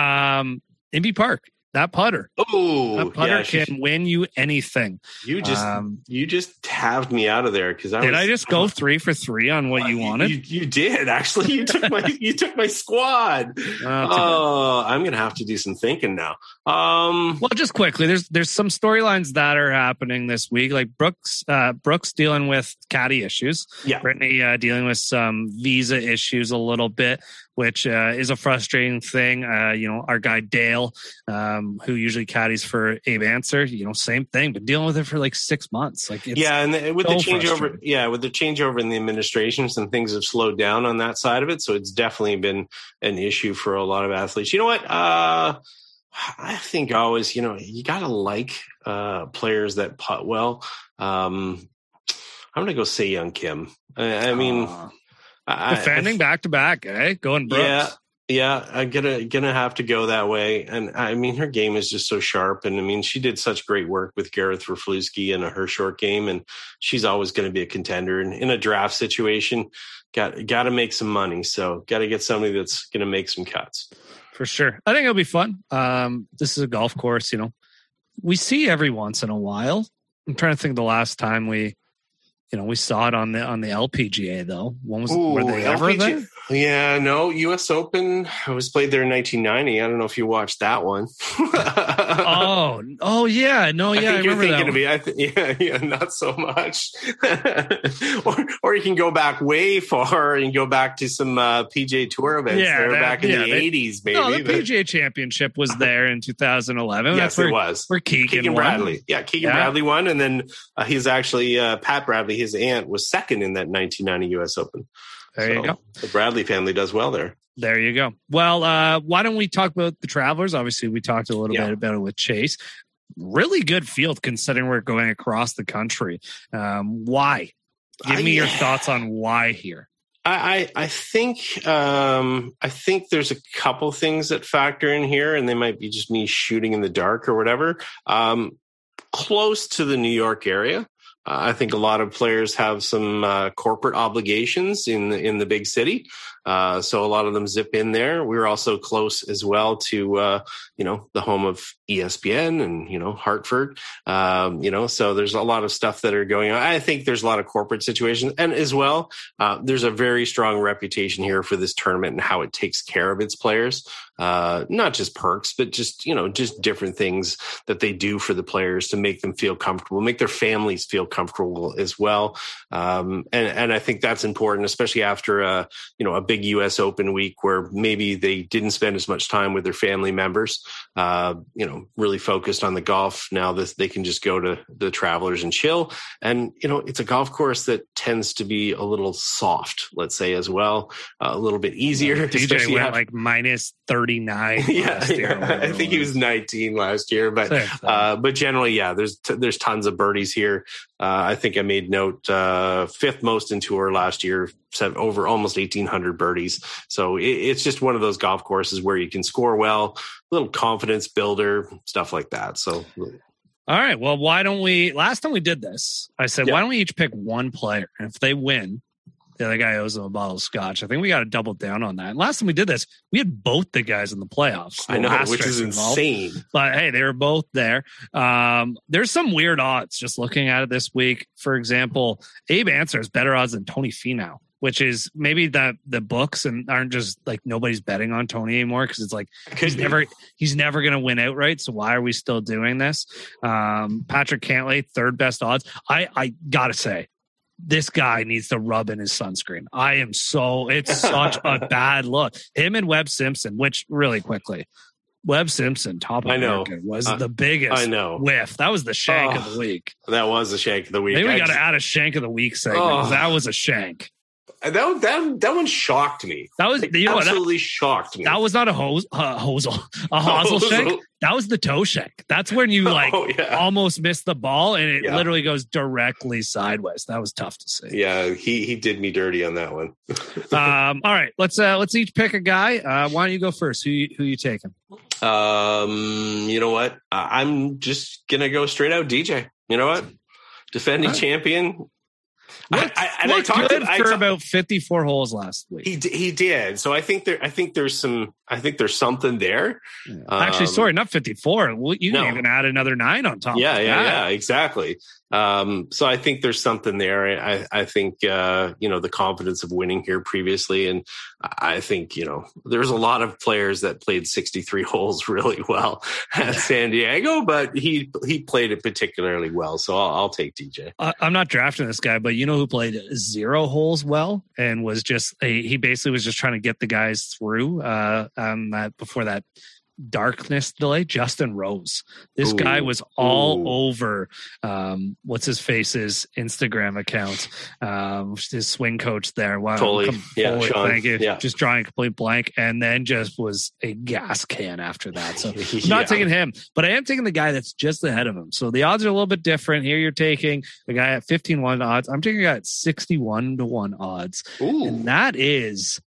Um, Indy Park, that putter, Oh, that putter yeah, she- can win you anything. you just Um, you just halved me out of there because I Did was, I just go three for three on what you wanted? You, you did actually. You took my you took my squad. Uh, too bad. Oh, I'm gonna have to do some thinking now. Um, Well, just quickly, there's there's some storylines that are happening this week. Like Brooks, uh, Brooks dealing with caddy issues. yeah, Brittany uh, dealing with some visa issues a little bit, which uh, is a frustrating thing. Uh, you know, our guy Dale, um, who usually caddies for Abe Answer, you know, same thing, but dealing with it for like six months. Like, it's, yeah, and the, with so the changeover, frustrating. yeah, with the changeover in the administration, some things have slowed down on that side of it. So it's definitely been an issue for a lot of athletes. You know what? Uh, I think always, you know, you gotta like uh, players that putt well. Um, I'm gonna go say Young Kim. I, I mean, uh, I, defending back to back, eh? Going Brooks. Yeah, Yeah, I'm gonna gonna have to go that way. And I mean, her game is just so sharp. And I mean, she did such great work with Gareth Raflewski in her short game, and she's always going to be a contender. And in a draft situation, got got to make some money. So got to get somebody that's going to make some cuts. For sure, I think it'll be fun. Um, this is a golf course, you know, we see every once in a while. I'm trying to think the last time we. You know, we saw it on the on the L P G A though. When was Ooh, were they ever L P G A? there? Yeah, no, U S Open. I was played there in nineteen ninety. I don't know if you watched that one. oh, oh yeah, no, yeah, I, I, think I you're remember thinking that. Of me. I th- yeah, yeah, not so much. or, or you can go back way far and go back to some uh, P G A Tour events yeah, there that, back in yeah, the they, eighties, maybe. No, the P G A Championship was there in two thousand eleven. Yes, That's where, it was. Where Keegan, Keegan won. Bradley. Yeah, Keegan yeah. Bradley won, and then uh, he's actually uh, Pat Bradley, his aunt, was second in that nineteen ninety U S Open. There so you go. The Bradley family does well there. There you go. Well, uh, why don't we talk about the Travelers? Obviously, we talked a little yeah. bit about it with Chase. Really good field considering we're going across the country. Um, why? Give me I, your thoughts on why here. I, I, I think um, I think there's a couple things that factor in here, and they might be just me shooting in the dark or whatever. Um, close to the New York area. Uh, I think a lot of players have some uh, corporate obligations in the, in the big city. Uh, so a lot of them zip in there. We're also close as well to, uh, you know, the home of E S P N and, you know, Hartford, um, you know, so there's a lot of stuff that are going on. I think there's a lot of corporate situations. And as well, uh, there's a very strong reputation here for this tournament and how it takes care of its players. Uh, not just perks, but just, you know, just different things that they do for the players to make them feel comfortable, make their families feel comfortable as well. Um, and, and I think that's important, especially after a, you know, a big U S Open week where maybe they didn't spend as much time with their family members, uh, you know, really focused on the golf. Now that they can just go to the Travelers and chill. And, you know, it's a golf course that tends to be a little soft, let's say, as well, uh, a little bit easier. Yeah, D J went after- like minus thirty-nine. yeah, year, yeah. I think he was nineteen last year, but uh, but generally, yeah, there's t- there's tons of birdies here. Uh, I think I made note uh, fifth most in tour last year, set over almost eighteen hundred birdies. So it, it's just one of those golf courses where you can score well, little confidence builder, stuff like that. So. All right. Well, why don't we? Last time we did this, I said, yeah. why don't we each pick one player? And if they win, the other guy owes them a bottle of scotch. I think we got to double down on that. And last time we did this, we had both the guys in the playoffs. I know, which is involved. insane. But hey, they were both there. Um, there's some weird odds just looking at it this week. For example, Abe Answer has better odds than Tony Finau, which is maybe that the books and aren't just like nobody's betting on Tony anymore because it's like he's be. never he's never going to win outright. So why are we still doing this? Um, Patrick Cantlay, third best odds. I I gotta say, this guy needs to rub in his sunscreen. I am so it's such a bad look. Him and Webb Simpson, which really quickly. Webb Simpson, top of I know. America, was uh, the biggest I know. whiff. That was the shank oh, of the week. That was the shank of the week. Maybe we I got to just, add a shank of the week segment. Oh. That was a shank. That, that, that one shocked me. That was like, you know, absolutely that, shocked me. That was not a hose, uh, hosel, a hosel shank. That was the toe shank. That's when you like oh, yeah. almost missed the ball and it yeah. literally goes directly sideways. That was tough to see. Yeah, he he did me dirty on that one. um, all right, let's uh, let's each pick a guy. Uh, why don't you go first? Who you, who you taking? Um, you know what? I'm just gonna go straight out D J. You know what? Defending right. champion. Looked, I, I, and looked I talked good to, I for talk, about fifty-four holes last week. He he did. So I think there. I think there's some. I think there's something there. Yeah. Actually, um, sorry, not fifty-four. Well, you can no. even add another nine on top. Yeah, of yeah, that. yeah. Exactly. Um, so I think there's something there. I, I think uh, you know the confidence of winning here previously, and I think you know there's a lot of players that played sixty-three holes really well at San Diego, but he he played it particularly well. So I'll, I'll take D J. Uh, I'm not drafting this guy, but you know who played zero holes well and was just a, he basically was just trying to get the guys through uh, um, that before that darkness delay. Justin Rose. This Ooh. guy was all Ooh. over um, what's his face's Instagram account. Um, his swing coach there. Wow, totally. Yeah, forward, Sean. Thank you. Yeah. Just drawing a complete blank, and then just was a gas can after that. So yeah. I'm not taking him, but I am taking the guy that's just ahead of him. So the odds are a little bit different. Here you're taking the guy at fifteen one odds. I'm taking a guy at sixty-one to one odds, Ooh. and that is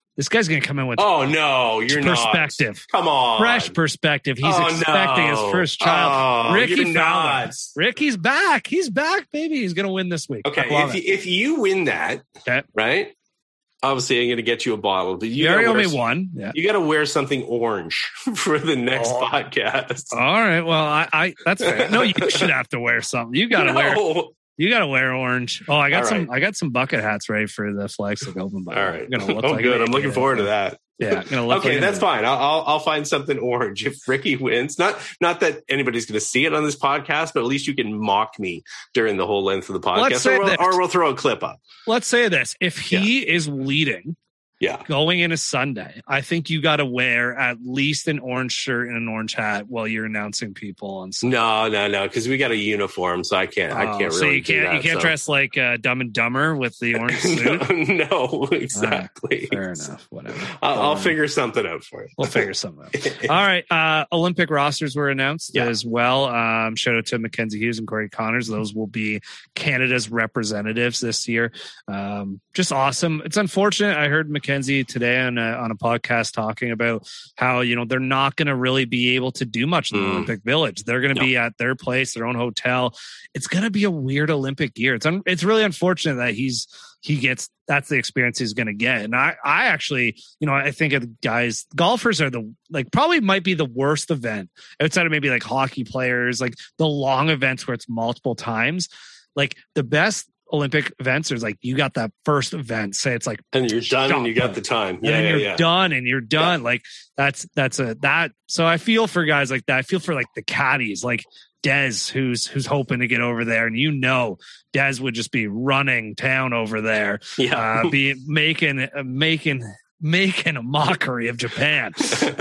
This guy's going to come in with oh no, you're perspective. Not. Come on, fresh perspective. He's oh, expecting no. his first child. Oh, Ricky Fowler. not. Ricky's back. He's back, baby. He's going to win this week. Okay, if you, if you win that, okay. right? Obviously, I'm going to get you a bottle. But you, you already owe me some, one. Yeah. You got to wear something orange for the next oh. podcast. All right. Well, I, I that's fair. No, you should have to wear something. You got to no. wear. You got to wear orange. Oh, I got All some. Right. I got some bucket hats ready for the Flags to Open. All right. I'm gonna look oh, like good. I'm looking forward to that. Yeah. Gonna look okay, like that's fine. I'll, I'll I'll find something orange if Ricky wins. Not not that anybody's going to see it on this podcast, but at least you can mock me during the whole length of the podcast, Let's say or, we'll, this. or we'll throw a clip up. Let's say this: if he yeah. is leading. Yeah. Going into Sunday, I think you got to wear at least an orange shirt and an orange hat while you're announcing people on Sunday. No, no, no, because we got a uniform, so I can't. Oh, I can't. So really you can't. Do that, you can't so. dress like uh, Dumb and Dumber with the orange suit. no, no, exactly. Right, fair enough. Whatever. I'll, I'll figure something out for you. We'll figure something out. All right. Uh, Olympic rosters were announced yeah. as well. Um, shout out to Mackenzie Hughes and Corey Connors. Those will be Canada's representatives this year. Um, just awesome. It's unfortunate. I heard Mackenzie today on a, on a podcast talking about how, you know, they're not going to really be able to do much in the mm. Olympic Village. They're going to no. be at their place, their own hotel. It's going to be a weird Olympic year. It's un- it's really unfortunate that he's he gets that's the experience he's going to get. And I I actually, you know, I think of the guys, golfers are the like probably might be the worst event outside of maybe like hockey players, like the long events where it's multiple times. Like the best Olympic events, there's like you got that first event, say it's like and you're done and you got the time. Yeah, and yeah, you're yeah. done and you're done. Yeah. Like that's that's a that. So I feel for guys like that. I feel for like the caddies, like Dez, who's who's hoping to get over there, and you know, Dez would just be running town over there, yeah, uh, be making uh, making making a mockery of Japan.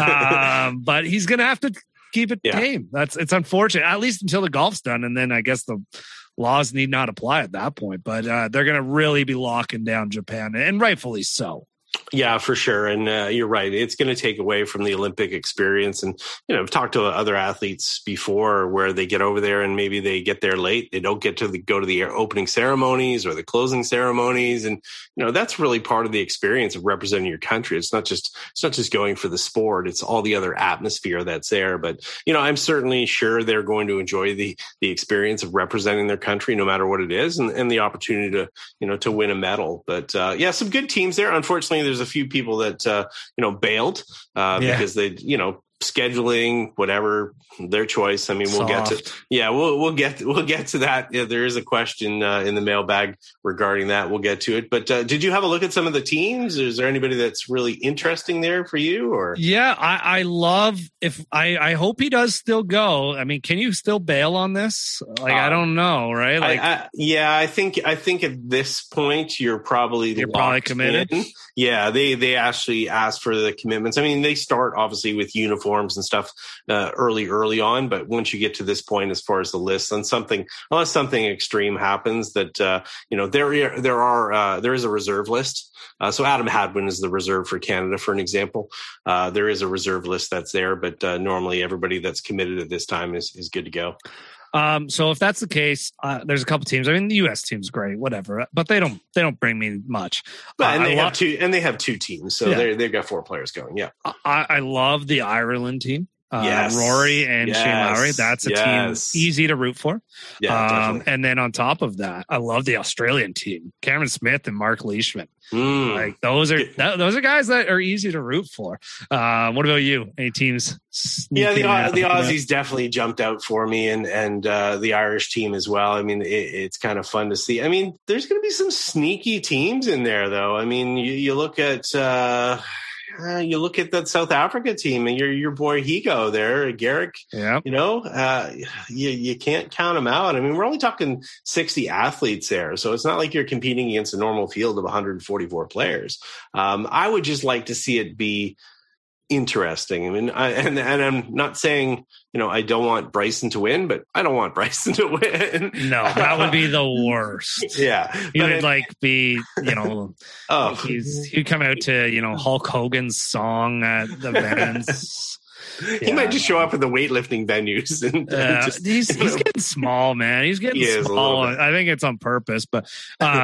um, but he's gonna have to keep it yeah. tame. That's it's unfortunate, at least until the golf's done, and then I guess the laws need not apply at that point, but uh, they're going to really be locking down Japan, and rightfully so. Yeah, for sure. And uh, you're right. It's going to take away from the Olympic experience. And, you know, I've talked to other athletes before where they get over there and maybe they get there late. They don't get to the, go to the opening ceremonies or the closing ceremonies. And, you know, that's really part of the experience of representing your country. It's not just, it's not just going for the sport. It's all the other atmosphere that's there. But, you know, I'm certainly sure they're going to enjoy the, the experience of representing their country, no matter what it is, and, and the opportunity to, you know, to win a medal. But uh, yeah, some good teams there. Unfortunately, there's a few people that, uh, you know, bailed uh, yeah. because they, you know, scheduling, whatever, their choice. I mean, we'll Soft. get to, yeah, we'll, we'll get, we'll get to that. Yeah, there is a question uh, in the mailbag regarding that. We'll get to it. But uh, did you have a look at some of the teams? Is there anybody that's really interesting there for you or? Yeah, I, I love if I, I hope he does still go. I mean, can you still bail on this? Like, uh, I don't know. Right. Like, I, I, yeah, I think, I think at this point you're probably, you're probably committed. In. Yeah. They, they actually ask for the commitments. I mean, they start obviously with uniform forms and stuff uh, early, early on. But once you get to this point, as far as the list, then something, unless something extreme happens, that uh, you know there there are uh, there is a reserve list. Uh, so Adam Hadwin is the reserve for Canada, for an example. Uh, there is a reserve list that's there, but uh, normally everybody that's committed at this time is is good to go. Um, so if that's the case, uh, there's a couple teams. I mean, the U S team's great, whatever, but they don't they don't bring me much. But, uh, and they I have lo- two, and they have two teams, so yeah. they they've got four players going. Yeah, I, I love the Ireland team. Uh, yes. Rory and yes. Shane Lowry. That's a yes. team easy to root for. Yeah, um, and then on top of that, I love the Australian team, Cameron Smith and Mark Leishman. Mm. Like those are that, those are guys that are easy to root for. Uh, what about you? Any teams? Yeah, the, the Aussies definitely jumped out for me, and and uh, the Irish team as well. I mean, it, it's kind of fun to see. I mean, there's going to be some sneaky teams in there, though. I mean, you, you look at. Uh, Uh, you look at that South Africa team and your your boy Higo there, Garrick. Yeah, you know, uh, you you can't count them out. I mean, we're only talking sixty athletes there, so it's not like you're competing against a normal field of one hundred forty-four players. Um, I would just like to see it be interesting. I mean, I, and and I'm not saying, you know, I don't want Bryson to win, but I don't want Bryson to win. No, that would be the worst. Yeah. He would it, like be, you know, oh, he's, he'd come out to, you know, Hulk Hogan's song at the events. He yeah. might just show up at the weightlifting venues. And, uh, and just, he's he's getting small, man. He's getting he small. I think it's on purpose, but um,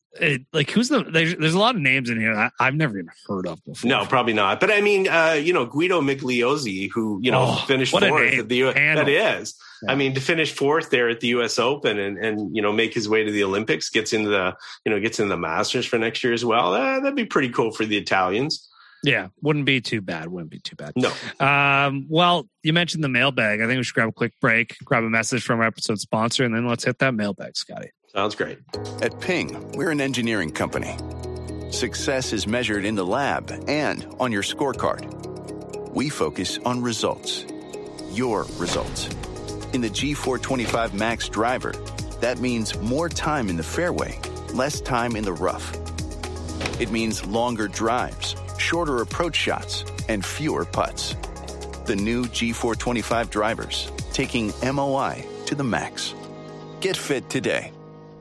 it, like who's the? There's, there's a lot of names in here that I've never even heard of before. No, probably not. But I mean, uh, you know, Guido Migliozzi, who you know oh, finished fourth at the U S. That is. Yeah. I mean, to finish fourth there at the U S Open and and you know make his way to the Olympics, gets into the you know gets into the Masters for next year as well. Uh, that'd be pretty cool for the Italians. Yeah, wouldn't be too bad. Wouldn't be too bad. No. Um, well, you mentioned the mailbag. I think we should grab a quick break, grab a message from our episode sponsor, and then let's hit that mailbag, Scotty. Sounds great. At Ping, we're an engineering company. Success is measured in the lab and on your scorecard. We focus on results. Your results. In the G four twenty-five Max Driver, that means more time in the fairway, less time in the rough. It means longer drives, shorter approach shots, and fewer putts. The new G four twenty-five drivers, taking M O I to the max. Get fit today.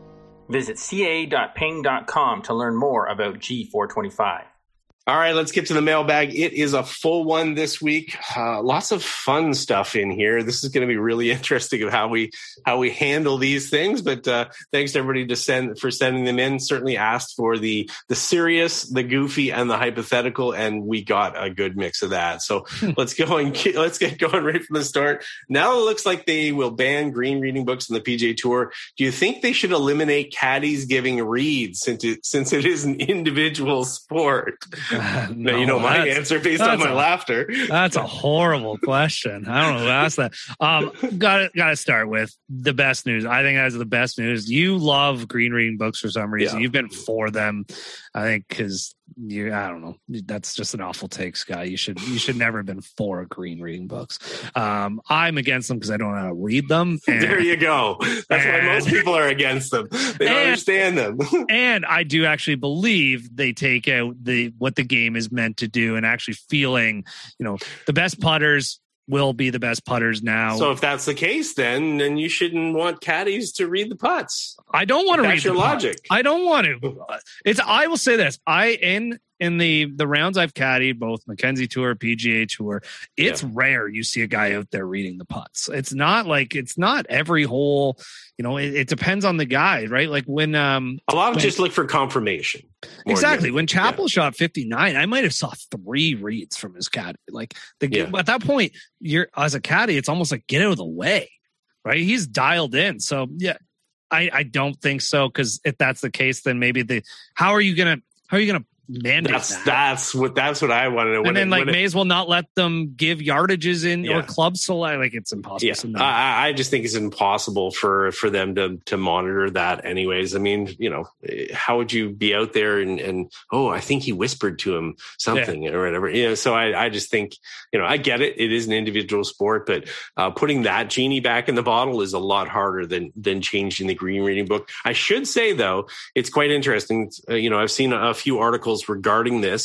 Visit c a dot ping dot com to learn more about G four twenty-five. All right, let's get to the mailbag. It is a full one this week. Uh, lots of fun stuff in here. This is going to be really interesting of how we how we handle these things. But uh, thanks to everybody to send for sending them in. Certainly asked for the the serious, the goofy, and the hypothetical, and we got a good mix of that. So let's go and get, let's get going right from the start. Now it looks like they will ban green reading books on the P G A Tour. Do you think they should eliminate caddies giving reads since it, since it is an individual sport? Uh, no, you know my answer based on my a, laughter. That's a horrible question. I don't know who asked that. Um, got got to start with the best news. I think that's the best news. You love green reading books for some reason. Yeah. You've been for them, I think, because you. I don't know. That's just an awful take, Scott. You should you should never have been for green reading books. Um, I'm against them because I don't know how to read them. And, there you go. That's and, why most people are against them. They don't and, understand them. And I do actually believe they take out the what the game is meant to do and actually feeling, you know, the best putters will be the best putters now. So if that's the case, then then you shouldn't want caddies to read the putts. I don't want to read that's your the logic. Putts. I don't want to. It's. I will say this. I in in the the rounds I've caddied, both Mackenzie Tour, P G A Tour. It's yeah. rare you see a guy out there reading the putts. It's not like it's not every hole. You know, it, it depends on the guy, right? Like when um a lot of when, just look for confirmation. Exactly. When Chappell yeah. shot fifty-nine, I might have saw three reads from his caddy. Like the yeah. at that point, you're as a caddy, it's almost like get out of the way, right? He's dialed in. So yeah, I, I don't think so, because if that's the case, then maybe the how are you gonna how are you gonna mandate that's that? that's what that's what I want to know. And then it, like may it, as well not let them give yardages in yeah. or club select. Like it's impossible. Yeah. So no. I, I just think it's impossible for for them to to monitor that. Anyways, I mean, you know, how would you be out there and and oh, I think he whispered to him something yeah. or whatever. You know, so I I just think, you know, I get it. It is an individual sport, but uh, putting that genie back in the bottle is a lot harder than than changing the green reading book. I should say though, it's quite interesting. Uh, you know, I've seen a, a few articles regarding this.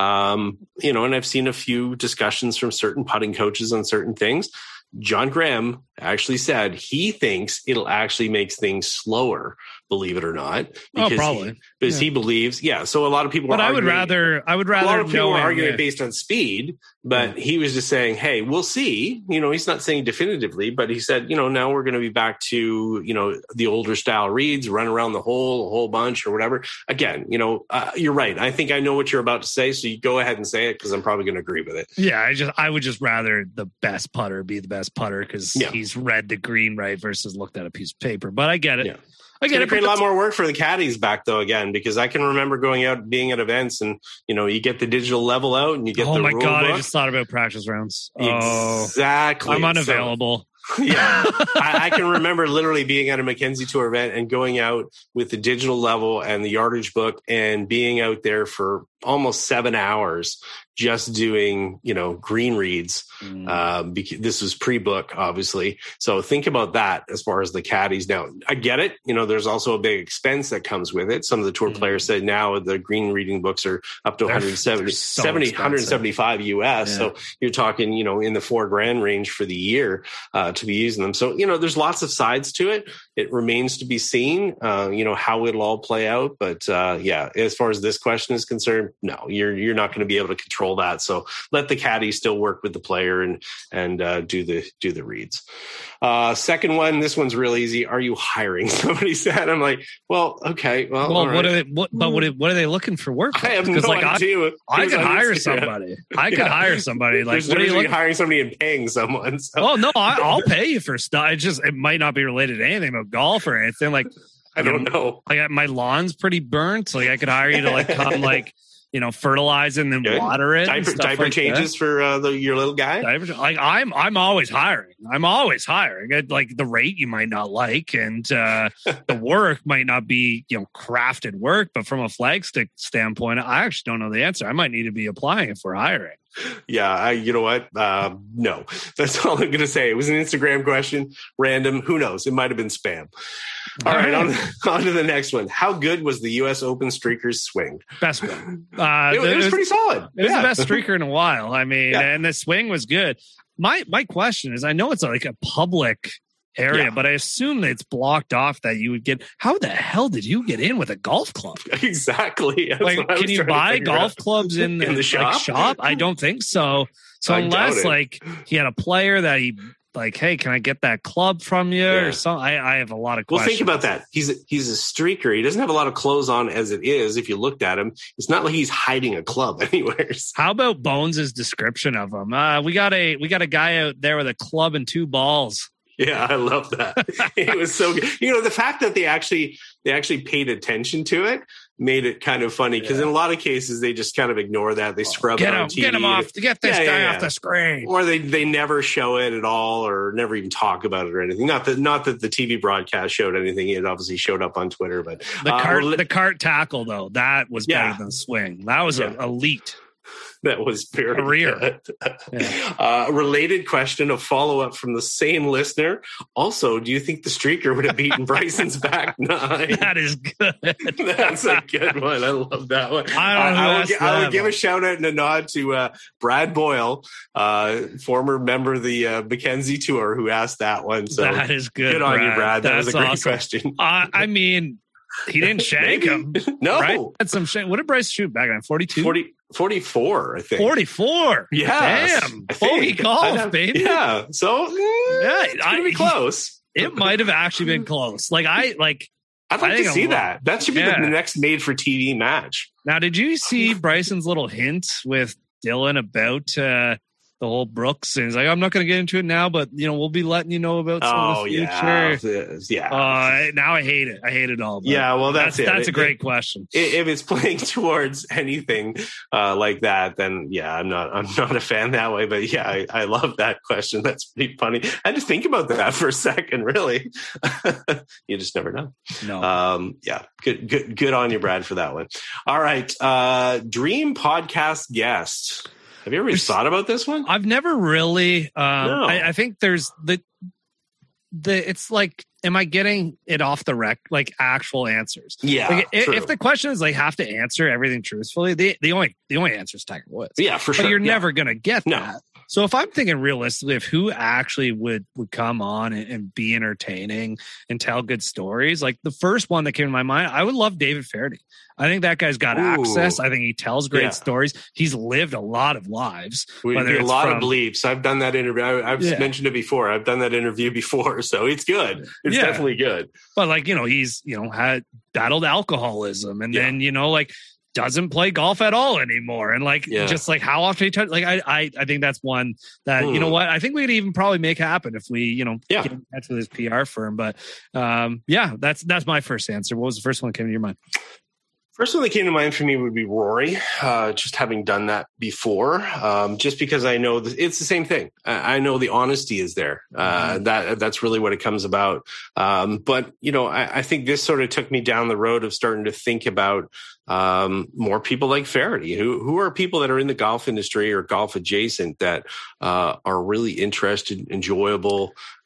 Um, you know, and I've seen a few discussions from certain putting coaches on certain things. John Graham actually said he thinks it'll actually make things slower, believe it or not. Because oh, probably. He, because yeah. he believes, yeah. So a lot of people but are I arguing, would rather, I would rather, a lot of people are arguing yeah. based on speed, but yeah. he was just saying, hey, we'll see. You know, he's not saying definitively, but he said, you know, now we're going to be back to, you know, the older style reads, run around the hole a whole bunch or whatever. Again, you know, uh, you're right. I think I know what you're about to say. So you go ahead and say it because I'm probably going to agree with it. Yeah. I just, I would just rather the best putter be the best putter because yeah. he's read the green right versus looked at a piece of paper. But I get it. Yeah. I get it. Create a lot more work for the caddies back though, again, because I can remember going out, being at events, and you know, you get the digital level out and you get oh the my rule god, book. I just thought about practice rounds. Exactly, oh, I'm unavailable. So, yeah, I, I can remember literally being at a Mackenzie Tour event and going out with the digital level and the yardage book and being out there for almost seven hours just doing, you know, green reads. Mm. Um, because this was pre-book, obviously. So think about that as far as the caddies. Now, I get it. You know, there's also a big expense that comes with it. Some of the tour mm. players said now the green reading books are up to one hundred seventy, so seventy, one hundred seventy-five U S. Yeah. So you're talking, you know, in the four grand range for the year uh, to be using them. So, you know, there's lots of sides to it. it remains to be seen, uh, you know, how it'll all play out. But uh, yeah, as far as this question is concerned, no, you're you're not going to be able to control that. So let the caddy still work with the player and and uh, do the do the reads. Uh, second one, this one's real easy. Are you hiring? Somebody said. I'm like, well, okay, well, well, right. what are they? What, but what, what are they looking for work? I have no like, idea. I, I could hire Instagram. somebody. I could Yeah. hire somebody. Like, There's what are you looking? hiring somebody and paying someone. So. Oh no, I, I'll pay you for stuff. It just it might not be related to anything about golf or anything. Like, I don't you know. Like my lawn's pretty burnt. Like I could hire you to like come like you know fertilize and then Good. water it. Diaper, and diaper like changes that. for uh, the, your little guy. Diaper, like I'm I'm always hiring. I'm always hiring. At, like the rate you might not like, and uh, the work might not be you know crafted work. But from a flagstick standpoint, I actually don't know the answer. I might need to be applying if we're hiring. Yeah, I, you know what? Uh, no, that's all I'm going to say. It was an Instagram question, random. Who knows? It might have been spam. All, all right, right. On, on to the next one. How good was the U S Open streaker's swing? Best one. Uh, it, it was, was pretty solid. It was yeah. the best streaker in a while. I mean, yeah. and the swing was good. My my question is, I know it's like a public area, yeah. but I assume that it's blocked off that you would get. How the hell did you get in with a golf club? Exactly. That's like, can you buy golf out. clubs in, in the shop? Like, shop? I don't think so. So I unless like he had a player that he like, hey, can I get that club from you yeah. or something? I, I have a lot of questions. Well, think about that. He's a, he's a streaker. He doesn't have a lot of clothes on as it is. If you looked at him, it's not like he's hiding a club anywhere. How about Bones' description of him? Uh, we got a we got a guy out there with a club and two balls. Yeah, I love that. It was so good. You know, the fact that they actually they actually paid attention to it made it kind of funny because yeah. in a lot of cases they just kind of ignore that. They scrub get it on him, T V. Get him off. Get this yeah, guy yeah, yeah. off the screen. Or they, they never show it at all or never even talk about it or anything. Not that not that the T V broadcast showed anything. It obviously showed up on Twitter. But the uh, cart well, the cart tackle though, that was yeah. better than swing. That was yeah. a elite. That was very Career. good. Yeah. Uh, related question, a follow-up from the same listener. Also, do you think the streaker would have beaten Bryson's back nine? That is good. That's a good one. I love that one. I, don't know uh, I, would, that I would give a shout out and a nod to uh, Brad Boyle, uh, former member of the uh, Mackenzie Tour, who asked that one. So that is good. Good on Brad. you, Brad. That That's was a great awesome. question. Uh, I mean, he didn't shank him. No. Right? Had some shank. What did Bryce shoot back then? forty-two? forty, forty-four, I think. forty-four. Yeah. Damn. Bogey golf, baby. Yeah. So, eh, yeah, it's going to be close. It might have actually been close. Like, I, like, I'd like I to see that. That should be yeah. the next made for T V match. Now, did you see Bryson's little hint with Dylan about uh, the whole Brooks? And he's like, I'm not going to get into it now, but, you know, we'll be letting you know about some oh, of the future. Yeah. yeah. Uh, now I hate it. I hate it all. Yeah, well, that's, that's it. That's it, a great it, question. If it's playing towards anything uh, like that, then yeah, I'm not I'm not a fan that way. But yeah, I, I love that question. That's pretty funny. I had to think about that for a second, really. You just never know. No. Um, yeah, good, good, good on you, Brad, for that one. All right. Uh, dream podcast guest. Have you ever there's, thought about this one? I've never really. Um, no. I, I think there's the the. It's like, am I getting it off the rec? Like actual answers? Yeah. Like, if, if the question is like have to answer everything truthfully, the the only the only answer is Tiger Woods. Yeah, for sure. But you're yeah. never gonna get no. that. So if I'm thinking realistically of who actually would would come on and, and be entertaining and tell good stories, like the first one that came to my mind, I would love David Fairdy. I think that guy's got Ooh. access. I think he tells great yeah. stories. He's lived a lot of lives. We do a lot from, of bleeps. I've done that interview. I, I've yeah. mentioned it before. I've done that interview before, so it's good. It's yeah. definitely good. But like, you know, he's, you know, had battled alcoholism and yeah. then, you know, like doesn't play golf at all anymore. And like, yeah. just like how often he touch, like, I, I, I think that's one that, mm. you know what, I think we could even probably make happen if we, you know, yeah. get in touch with his P R firm. But um, yeah, that's, that's my first answer. What was the first one that came to your mind? First one that came to mind for me would be Rory, uh, just having done that before, um, just because I know th- it's the same thing. I, I know the honesty is there. Uh, mm-hmm. That that's really what it comes about. Um, but, you know, I, I think this sort of took me down the road of starting to think about um, more people like Fairdy, who who are people that are in the golf industry or golf adjacent that uh, are really interested, enjoyable,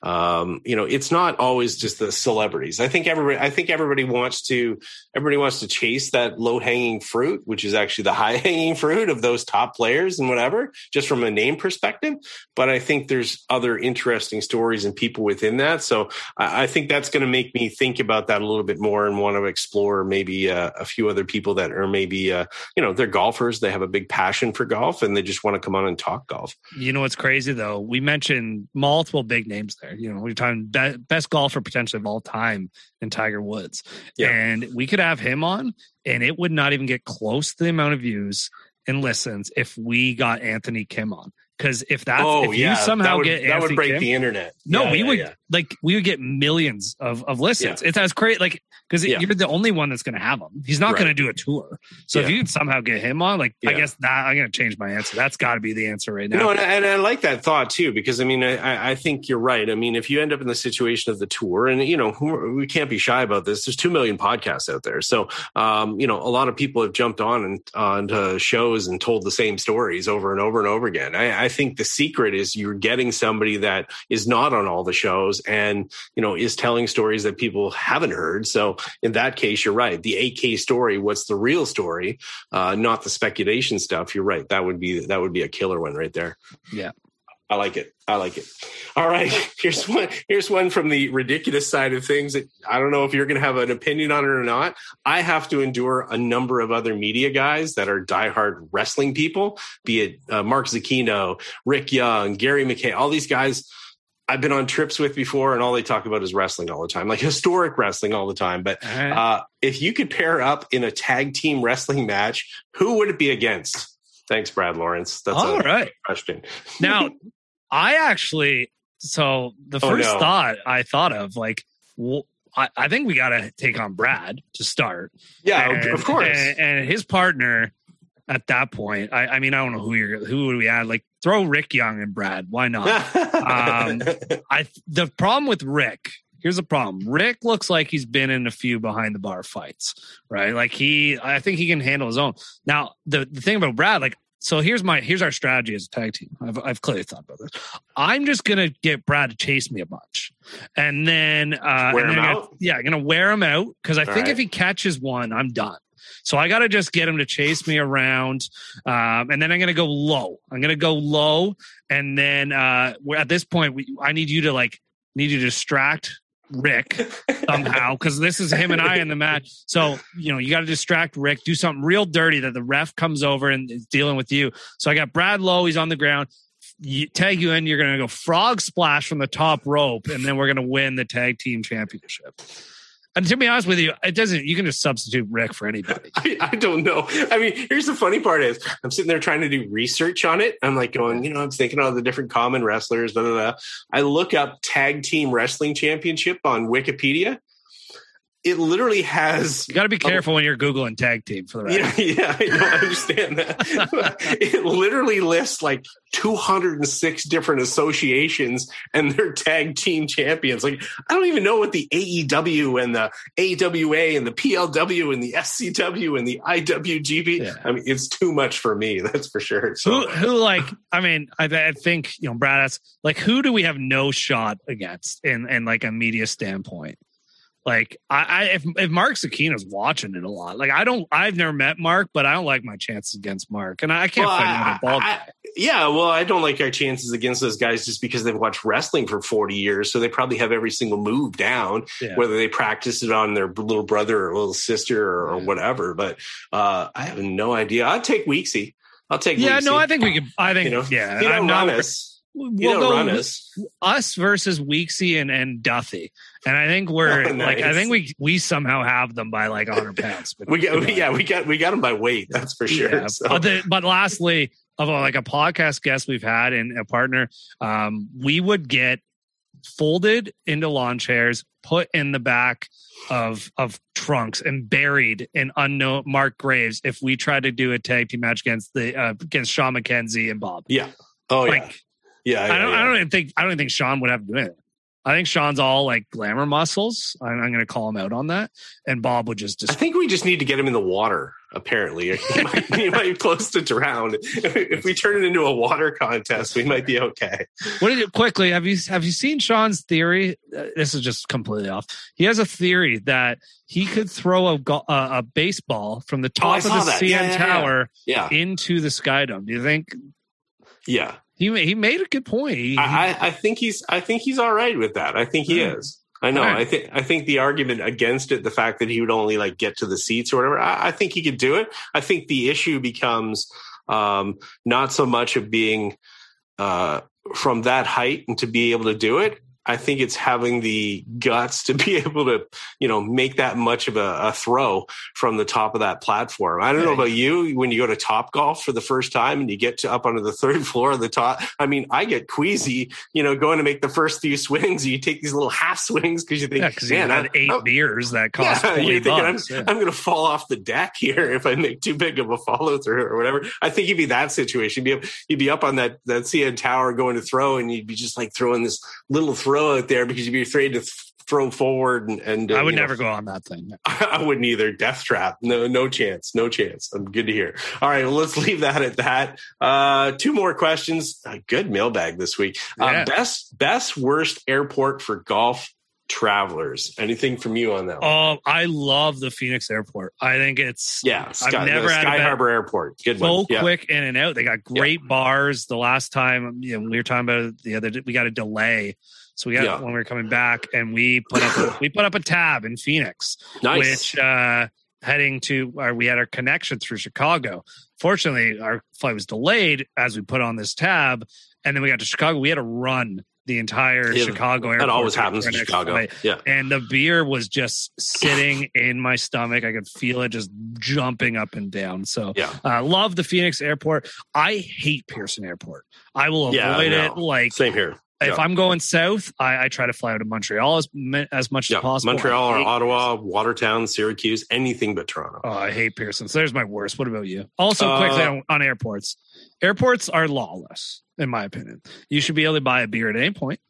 um, you know, it's not always just the celebrities. I think everybody, I think everybody wants to, everybody wants to chase that low hanging fruit, which is actually the high hanging fruit of those top players and whatever, just from a name perspective. But I think there's other interesting stories and people within that. So I, I think that's going to make me think about that a little bit more and want to explore maybe uh, a few other people that are maybe, uh, you know, they're golfers. They have a big passion for golf and they just want to come on and talk golf. You know what's crazy though? We mentioned multiple big names there. You know, we're talking be- best golfer potentially of all time in Tiger Woods. Yeah. And we could have him on and it would not even get close to the amount of views and listens if we got Anthony Kim on. Because if that's oh, if yeah. you somehow that would, get that Anthony would break Kim, the internet. No, yeah, we yeah, would yeah. like we would get millions of, of listens. Yeah. It's as great, like because yeah. you're the only one that's going to have him. He's not right. going to do a tour. So yeah. if you can somehow get him on, like yeah. I guess that I'm going to change my answer. That's got to be the answer right now. No, and I, and I like that thought too because I mean I, I think you're right. I mean if you end up in the situation of the tour, and you know we can't be shy about this. There's two million podcasts out there, so um, you know a lot of people have jumped on and onto shows and told the same stories over and over and over again. I, I think the secret is you're getting somebody that is not on all the shows and, you know, is telling stories that people haven't heard. So in that case, you're right. The eight K story, what's the real story, uh, not the speculation stuff. You're right. That would be, that would be a killer one right there. Yeah. I like it. I like it. All right. Here's one. Here's one from the ridiculous side of things. That I don't know if you're going to have an opinion on it or not. I have to endure a number of other media guys that are diehard wrestling people, be it uh, Mark Zucchino, Rick Young, Gary McKay, all these guys I've been on trips with before, and all they talk about is wrestling all the time, like historic wrestling all the time. But uh, if you could pair up in a tag team wrestling match, who would it be against? Thanks, Brad Lawrence. That's all a right. question. Now, I actually, so the first oh, no. thought I thought of, like, well, I, I think we got to take on Brad to start. Yeah, and, of course. And, and his partner at that point, I, I mean, I don't know who you're, who would we add? Like, throw Rick Young and Brad. Why not? um, I the problem with Rick. Here's the problem. Rick looks like he's been in a few behind the bar fights, right? Like he, I think he can handle his own. Now, the, the thing about Brad, like, so here's my, here's our strategy as a tag team. I've, I've clearly thought about this. I'm just going to get Brad to chase me a bunch. And then, uh, wear and him then out? Gonna, yeah, I'm going to wear him out. Cause I All think right. if he catches one, I'm done. So I got to just get him to chase me around. Um, and then I'm going to go low. I'm going to go low. And then, uh, at this point, we, I need you to like, need you to distract Rick somehow, because this is him and I in the match. So, you know, you got to distract Rick, do something real dirty that the ref comes over and is dealing with you. So I got Brad low. He's on the ground. You, tag you in. You're going to go frog splash from the top rope, and then we're going to win the tag team championship. And to be honest with you, it doesn't. You can just substitute Rick for anybody. I, I don't know. I mean, here's the funny part is I'm sitting there trying to do research on it. I'm like going, you know, I'm thinking of the different common wrestlers. Blah, blah, blah. I look up Tag Team Wrestling Championship on Wikipedia. It literally has. You got to be careful a, when you're Googling tag team for the rest. Yeah, yeah, I don't understand that. It literally lists like two hundred six different associations and their tag team champions. Like, I don't even know what the A E W and the A W A and the P L W and the S C W and the I W G P. Yeah. I mean, it's too much for me. That's for sure. So. Who, who, like, I mean, I, I think, you know, Brad asks, like, who do we have no shot against in, in like a media standpoint? Like I, I if if Mark Zucchino's watching it a lot, like I don't, I've never met Mark, but I don't like my chances against Mark, and I, I can't well, fight I, another ball I, guy. Yeah, well, I don't like our chances against those guys just because they've watched wrestling for forty years, so they probably have every single move down, yeah. whether they practice it on their little brother or little sister or, or whatever. But uh, I have no idea. I'd take Weeksy. I'll take. Yeah, Weeksy. no, I think we could. I think you know, yeah, you I'm don't not. run us. You We'll don't go run us. Us versus Weeksy and, and Duffy, and I think we're oh, nice. like I think we we somehow have them by like one hundred pounds. we got yeah we got we got them by weight. That's for sure. Yeah. So. But, the, but lastly, of a, like a podcast guest we've had and a partner, um, we would get folded into lawn chairs, put in the back of of trunks, and buried in unknown Mark Graves if we tried to do a tag team match against the uh, against Sean McKenzie and Bob. Yeah. Oh like, yeah. Yeah, yeah, I don't. yeah. I don't even think. I don't even think Sean would have to do it. I think Sean's all like glamour muscles. I'm, I'm going to call him out on that. And Bob would just. I think we just need to get him in the water. Apparently, he might, he might be close to drown. If we turn it into a water contest, we might be okay. What did you quickly have you have you seen Sean's theory? Uh, this is just completely off. He has a theory that he could throw a go- uh, a baseball from the top oh, of the that. C N yeah, yeah, Tower yeah. Yeah. into the Sky Dome. Do you think? Yeah, he he made a good point. He, I, I think he's I think he's all right with that. I think he yeah. is. I know. Right. I think I think the argument against it, the fact that he would only like get to the seats or whatever, I, I think he could do it. I think the issue becomes um, not so much of being uh, from that height and to be able to do it. I think it's having the guts to be able to, you know, make that much of a, a throw from the top of that platform. I don't yeah. know about you, when you go to Topgolf for the first time and you get to up onto the third floor of the top. I mean, I get queasy, you know, going to make the first few swings. You take these little half swings because you think, yeah, man, you had eight I'm, beers that cost yeah, you're thinking, bucks. I'm, yeah. I'm going to fall off the deck here if I make too big of a follow through or whatever. I think you'd be that situation. You'd be, you'd be up on that, that C N Tower going to throw, and you'd be just like throwing this little throw out there because you'd be afraid to th- throw forward. And, and uh, I would you know, never go on that thing. I wouldn't either. Death trap. No, no chance. No chance. I'm good to hear. All right. Well, let's leave that at that. Uh, two more questions. A good mailbag this week. Uh, yeah. Best, best, worst airport for golf travelers. Anything from you on that one? Oh, I love the Phoenix Airport. I think it's yeah. Sky, I've never had Sky a Harbor Airport. Good so one. Yeah. quick in and out. They got great yeah. bars. The last time, you know, we were talking about it the other day, we got a delay. So we got yeah. when we were coming back, and we put up a, we put up a tab in Phoenix, nice. which uh, heading to our, we had our connection through Chicago. Fortunately, our flight was delayed as we put on this tab, and then we got to Chicago. We had to run the entire yeah, Chicago airport. That always happens in Chicago. Flight. Yeah, and the beer was just sitting in my stomach. I could feel it just jumping up and down. So yeah, uh, love the Phoenix Airport. I hate Pearson Airport. I will avoid yeah, it. Like same here. If yeah. I'm going south, I, I try to fly out of Montreal as, as much yeah. as possible. Montreal or Ottawa, Watertown, Syracuse, anything but Toronto. Oh, I hate Pearson. So there's my worst. What about you? Also, uh, quickly on, on airports. Airports are lawless, in my opinion. You should be able to buy a beer at any point.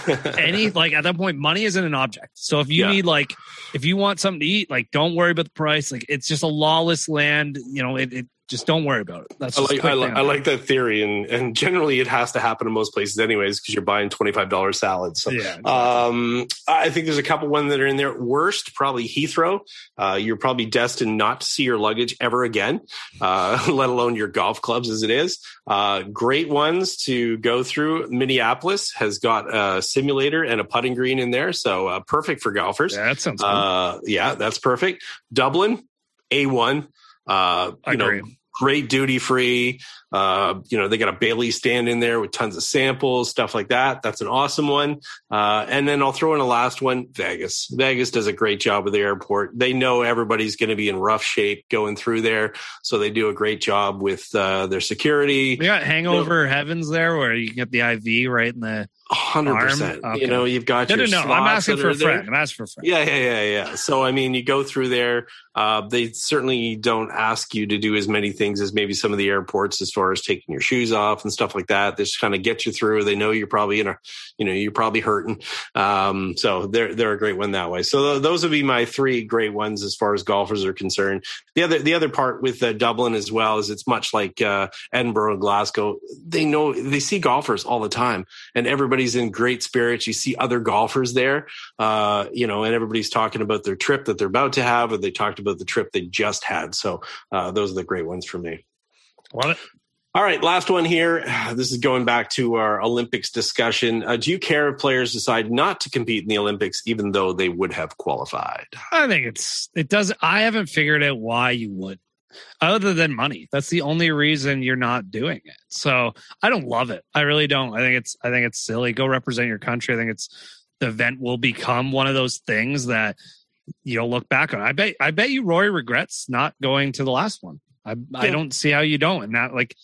any like at that point, money isn't an object. So if you yeah. need like, if you want something to eat, like don't worry about the price. Like it's just a lawless land. You know, it. it just don't worry about it. That's I like I, like, I like that theory, and and generally it has to happen in most places anyways because you're buying twenty-five dollars salads. So, yeah, exactly. um, I think there's a couple one that are in there. Worst, probably Heathrow. Uh, you're probably destined not to see your luggage ever again, uh, let alone your golf clubs as it is. Uh, great ones to go through. Minneapolis has got a simulator and a putting green in there, so uh, perfect for golfers. Yeah, that sounds good. Uh, yeah, that's perfect. Dublin, A one. Uh, you Agree. know, great duty free. Uh, you know, they got a Bailey stand in there with tons of samples, stuff like that. That's an awesome one. Uh, and then I'll throw in a last one, Vegas. Vegas does a great job with the airport. They know everybody's going to be in rough shape going through there. So they do a great job with uh, their security. We got hangover you know, heavens there where you can get the I V right in the one hundred percent. Okay. You know, you've got no, your no, no. I'm asking for a friend. There. I'm asking for a friend. Yeah, yeah, yeah, yeah. So, I mean, you go through there. Uh, they certainly don't ask you to do as many things as maybe some of the airports as far as taking your shoes off and stuff like that. They just kind of get you through. They know you're probably in a, you know, you're probably hurting. Um, so they're, they're a great one that way. So th- those would be my three great ones as far as golfers are concerned. The other, the other part with uh, Dublin as well is it's much like uh, Edinburgh and Glasgow. They know, they see golfers all the time and everybody's in great spirits. You see other golfers there, uh, you know, and everybody's talking about their trip that they're about to have, or they talked about the trip they just had. So uh, those are the great ones for me. Love it. All right, last one here. This is going back to our Olympics discussion. Uh, do you care if players decide not to compete in the Olympics, even though they would have qualified? I think it's, it does. I haven't figured out why you would, other than money. That's the only reason you're not doing it. So I don't love it. I really don't. I think it's, I think it's silly. Go represent your country. I think it's, the event will become one of those things that you'll look back on. I bet, I bet you Rory regrets not going to the last one. I, yeah. I don't see how you don't. And that, like,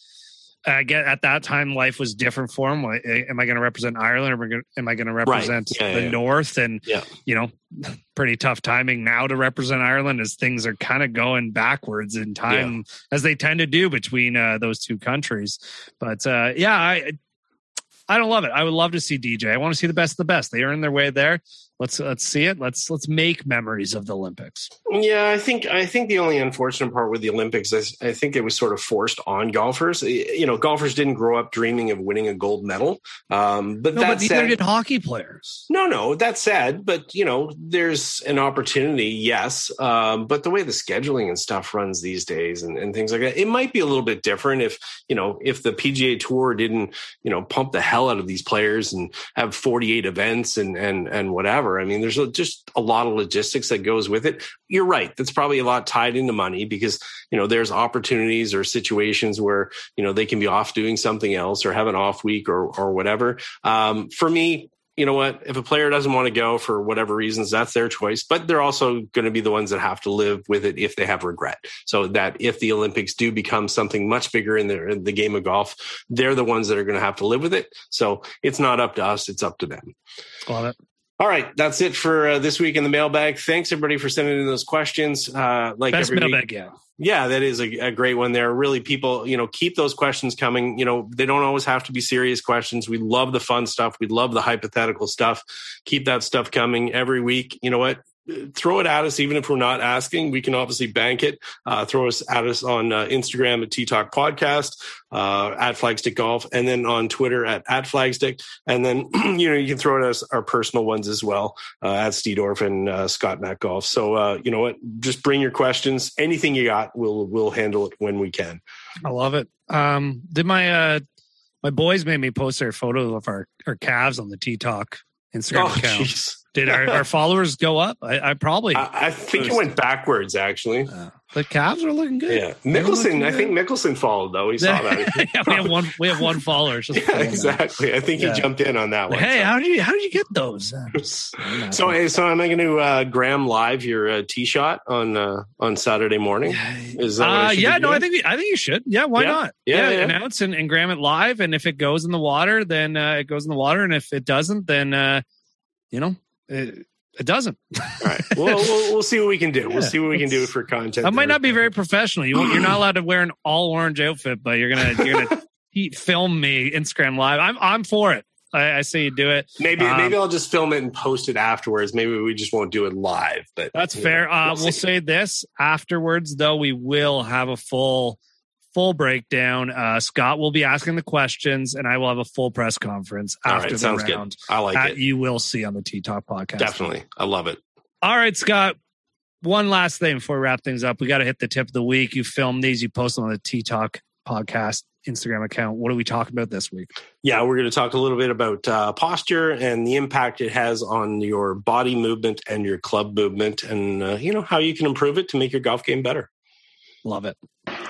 I get at that time, life was different for him. Am I going to represent Ireland, or am I going to represent right. yeah, the yeah. North? And, yeah. you know, pretty tough timing now to represent Ireland as things are kind of going backwards in time, yeah. as they tend to do between uh, those two countries. But uh, yeah, I, I don't love it. I would love to see D J. I want to see the best of the best. They earned their way there. Let's let's see it. Let's let's make memories of the Olympics. Yeah, I think I think the only unfortunate part with the Olympics is I think it was sort of forced on golfers. You know, golfers didn't grow up dreaming of winning a gold medal. Um, but no, that but neither said, did hockey players. No, no, that said, but you know, there's an opportunity, yes. Um, but the way the scheduling and stuff runs these days and, and things like that, it might be a little bit different if, you know, if the P G A Tour didn't, you know, pump the hell out of these players and have forty-eight events and and and whatever. I mean, there's just a lot of logistics that goes with it. You're right. That's probably a lot tied into money because, you know, there's opportunities or situations where, you know, they can be off doing something else or have an off week or or whatever. Um, for me, you know what, if a player doesn't want to go for whatever reasons, that's their choice, but they're also going to be the ones that have to live with it if they have regret. So that if the Olympics do become something much bigger in the, in the game of golf, they're the ones that are going to have to live with it. So it's not up to us. It's up to them. Love it. All right, that's it for uh, this week in the mailbag. Thanks everybody for sending in those questions. Uh, like Best every mailbag, week. yeah. Yeah, that is a, a great one there. Really, people, you know, keep those questions coming. You know, they don't always have to be serious questions. We love the fun stuff. We love the hypothetical stuff. Keep that stuff coming every week. You know what? Throw it at us, even if we're not asking. We can obviously bank it. Uh, throw us at us on uh, Instagram at T Talk Podcast, uh, at Flagstick Golf, and then on Twitter at at Flagstick. And then you know you can throw it at us our personal ones as well, uh, at Steedorf and uh, Scott Matt Golf. So uh, you know what? Just bring your questions. Anything you got, we'll we'll handle it when we can. I love it. Um, did my uh, my boys made me post their photo of our our calves on the T Talk Instagram oh, account. Geez. Did our, our followers go up? I, I probably. I, I think it went backwards, actually. Uh, the calves are looking good. Yeah, Mickelson. I think Mickelson followed though. He saw that. yeah, we have one. We have one follower. Just yeah, exactly. That. I think yeah. he jumped in on that one. Hey, so. how did you how did you get those? Just, so, hey, so am I going to uh, Graham live your uh, tee shot on uh, on Saturday morning? Is that what I uh, should yeah, be no, doing? I think we, I think you should. Yeah, why yeah. not? Yeah, yeah, yeah. announce and, and Graham it live, and if it goes in the water, then uh, it goes in the water, and if it doesn't, then uh, you know. It, It doesn't. All right. Well, we'll we'll see what we can do. Yeah, we'll see what we can do for content. That might there. not be very professional. You you're not allowed to wear an all orange outfit, but you're gonna you're gonna film me Instagram live. I'm I'm for it. I, I say you do it. Maybe um, maybe I'll just film it and post it afterwards. Maybe we just won't do it live. But that's fair. Know, uh, we'll we'll see. say this afterwards, though. We will have a full. Full breakdown. Uh, Scott will be asking the questions, and I will have a full press conference All after right, the sounds round. Good. I like that it. You will see on the T Talk podcast. Definitely, I love it. All right, Scott. One last thing before we wrap things up. We got to hit the tip of the week. You filmed these. You posted on the T Talk podcast Instagram account. What are we talking about this week? Yeah, we're going to talk a little bit about uh, posture and the impact it has on your body movement and your club movement, and uh, you know how you can improve it to make your golf game better. Love it.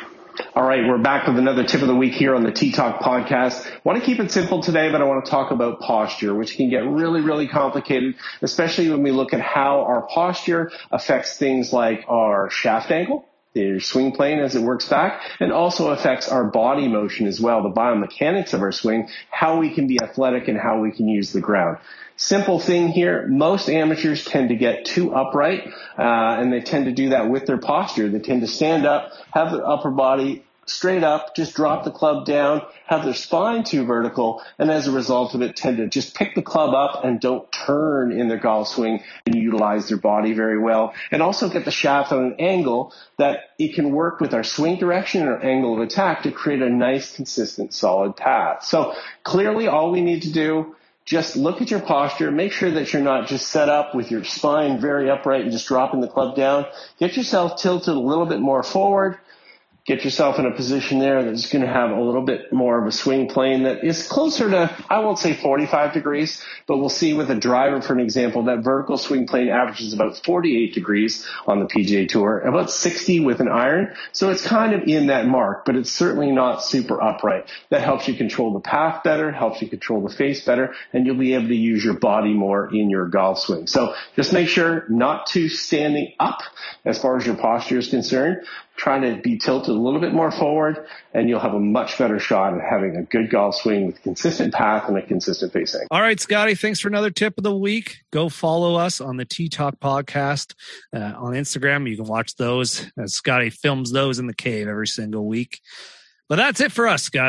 All right, we're back with another tip of the week here on the T-Talk podcast. I want to keep it simple today, but I want to talk about posture, which can get really, really complicated, especially when we look at how our posture affects things like our shaft angle, the swing plane as it works back, and also affects our body motion as well, the biomechanics of our swing, how we can be athletic and how we can use the ground. Simple thing here, most amateurs tend to get too upright, uh, and they tend to do that with their posture. They tend to stand up, have their upper body straight up, just drop the club down, have their spine too vertical, and as a result of it, tend to just pick the club up and don't turn in their golf swing and utilize their body very well, and also get the shaft on an angle that it can work with our swing direction and our angle of attack to create a nice, consistent, solid path. So clearly all we need to do, just look at your posture, make sure that you're not just set up with your spine very upright and just dropping the club down. Get yourself tilted a little bit more forward. Get yourself in a position there that's going to have a little bit more of a swing plane that is closer to, I won't say forty-five degrees, but we'll see with a driver, for an example, that vertical swing plane averages about forty-eight degrees on the P G A Tour, about sixty with an iron. So it's kind of in that mark, but it's certainly not super upright. That helps you control the path better, helps you control the face better, and you'll be able to use your body more in your golf swing. So just make sure not to standing up as far as your posture is concerned. Trying to be tilted a little bit more forward, and you'll have a much better shot at having a good golf swing with consistent path and a consistent face angle. All right, Scotty, thanks for another tip of the week. Go follow us on the T-Talk podcast uh, on Instagram. You can watch those as Scotty films those in the cave every single week. But that's it for us, Scotty.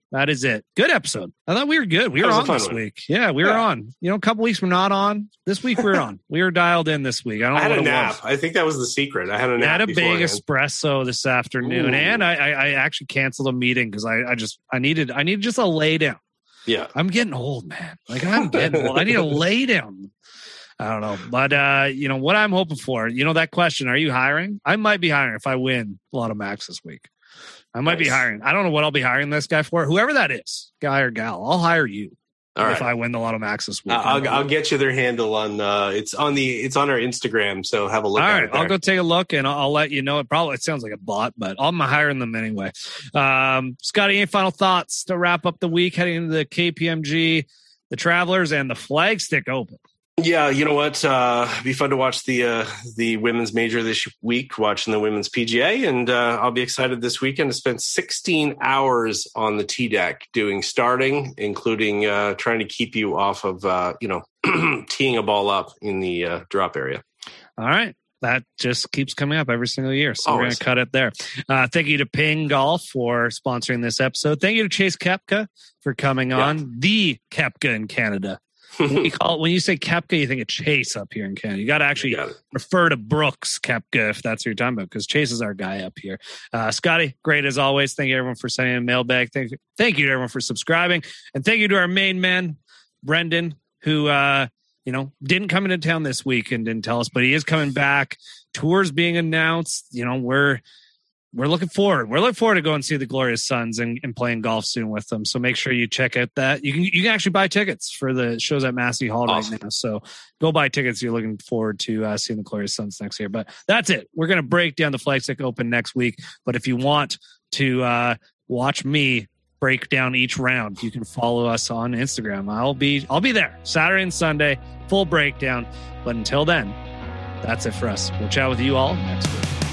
That is it. Good episode. I thought we were good. We were on this one. week. Yeah, we were yeah. on. You know, a couple weeks we're not on. This week we're on. We were dialed in this week. I don't I know had what a it nap. was. I think that was the secret. I had a nap. I had a beforehand. big espresso this afternoon, Ooh. and I, I, I actually canceled a meeting because I, I just I needed I needed just a lay down. Yeah, I'm getting old, man. Like I'm getting old. I need a lay down. I don't know, but uh, you know what I'm hoping for. You know that question: are you hiring? I might be hiring if I win a lot of Max this week. I might nice. be hiring. I don't know what I'll be hiring this guy for. Whoever that is, guy or gal, I'll hire you. All if right. I win the Lotto Max this week. Uh, I'll, I'll get you their handle on. Uh, it's on the. It's on our Instagram. So have a look. All at right, it there. I'll go take a look and I'll, I'll let you know. It probably it sounds like a bot, but I'm hiring them anyway. Um, Scotty, any final thoughts to wrap up the week heading into the K P M G, the Travelers, and the Flagstick Open? Yeah, you know what? Uh, it'd be fun to watch the uh, the women's major this week, watching the women's P G A, and uh, I'll be excited this weekend to spend sixteen hours on the tee deck doing starting, including uh, trying to keep you off of uh, you know teeing a ball up in the uh, drop area. All right. That just keeps coming up every single year. So Always. We're going to cut it there. Uh, thank you to Ping Golf for sponsoring this episode. Thank you to Chase Koepka for coming on. Yeah. The Koepka in Canada. When you, call, when you say Koepka, you think of Chase up here in Canada. You got to actually refer to Brooks Koepka if that's what you're talking about, because Chase is our guy up here. Uh, Scotty, great as always. Thank you everyone for sending in a mailbag. Thank you, thank you to everyone for subscribing, and thank you to our main man, Brendan, who uh, you know didn't come into town this week and didn't tell us, but he is coming back. Tours being announced. You know we're. We're looking forward. We're looking forward to going to see the Glorious Sons and, and playing golf soon with them. So make sure you check out that. You can you can actually buy tickets for the shows at Massey Hall awesome. right now. So go buy tickets. You're looking forward to uh, seeing the Glorious Sons next year. But that's it. We're going to break down the Flagstick Open next week. But if you want to uh, watch me break down each round, you can follow us on Instagram. I'll be I'll be there Saturday and Sunday, full breakdown. But until then, that's it for us. We'll chat with you all next week.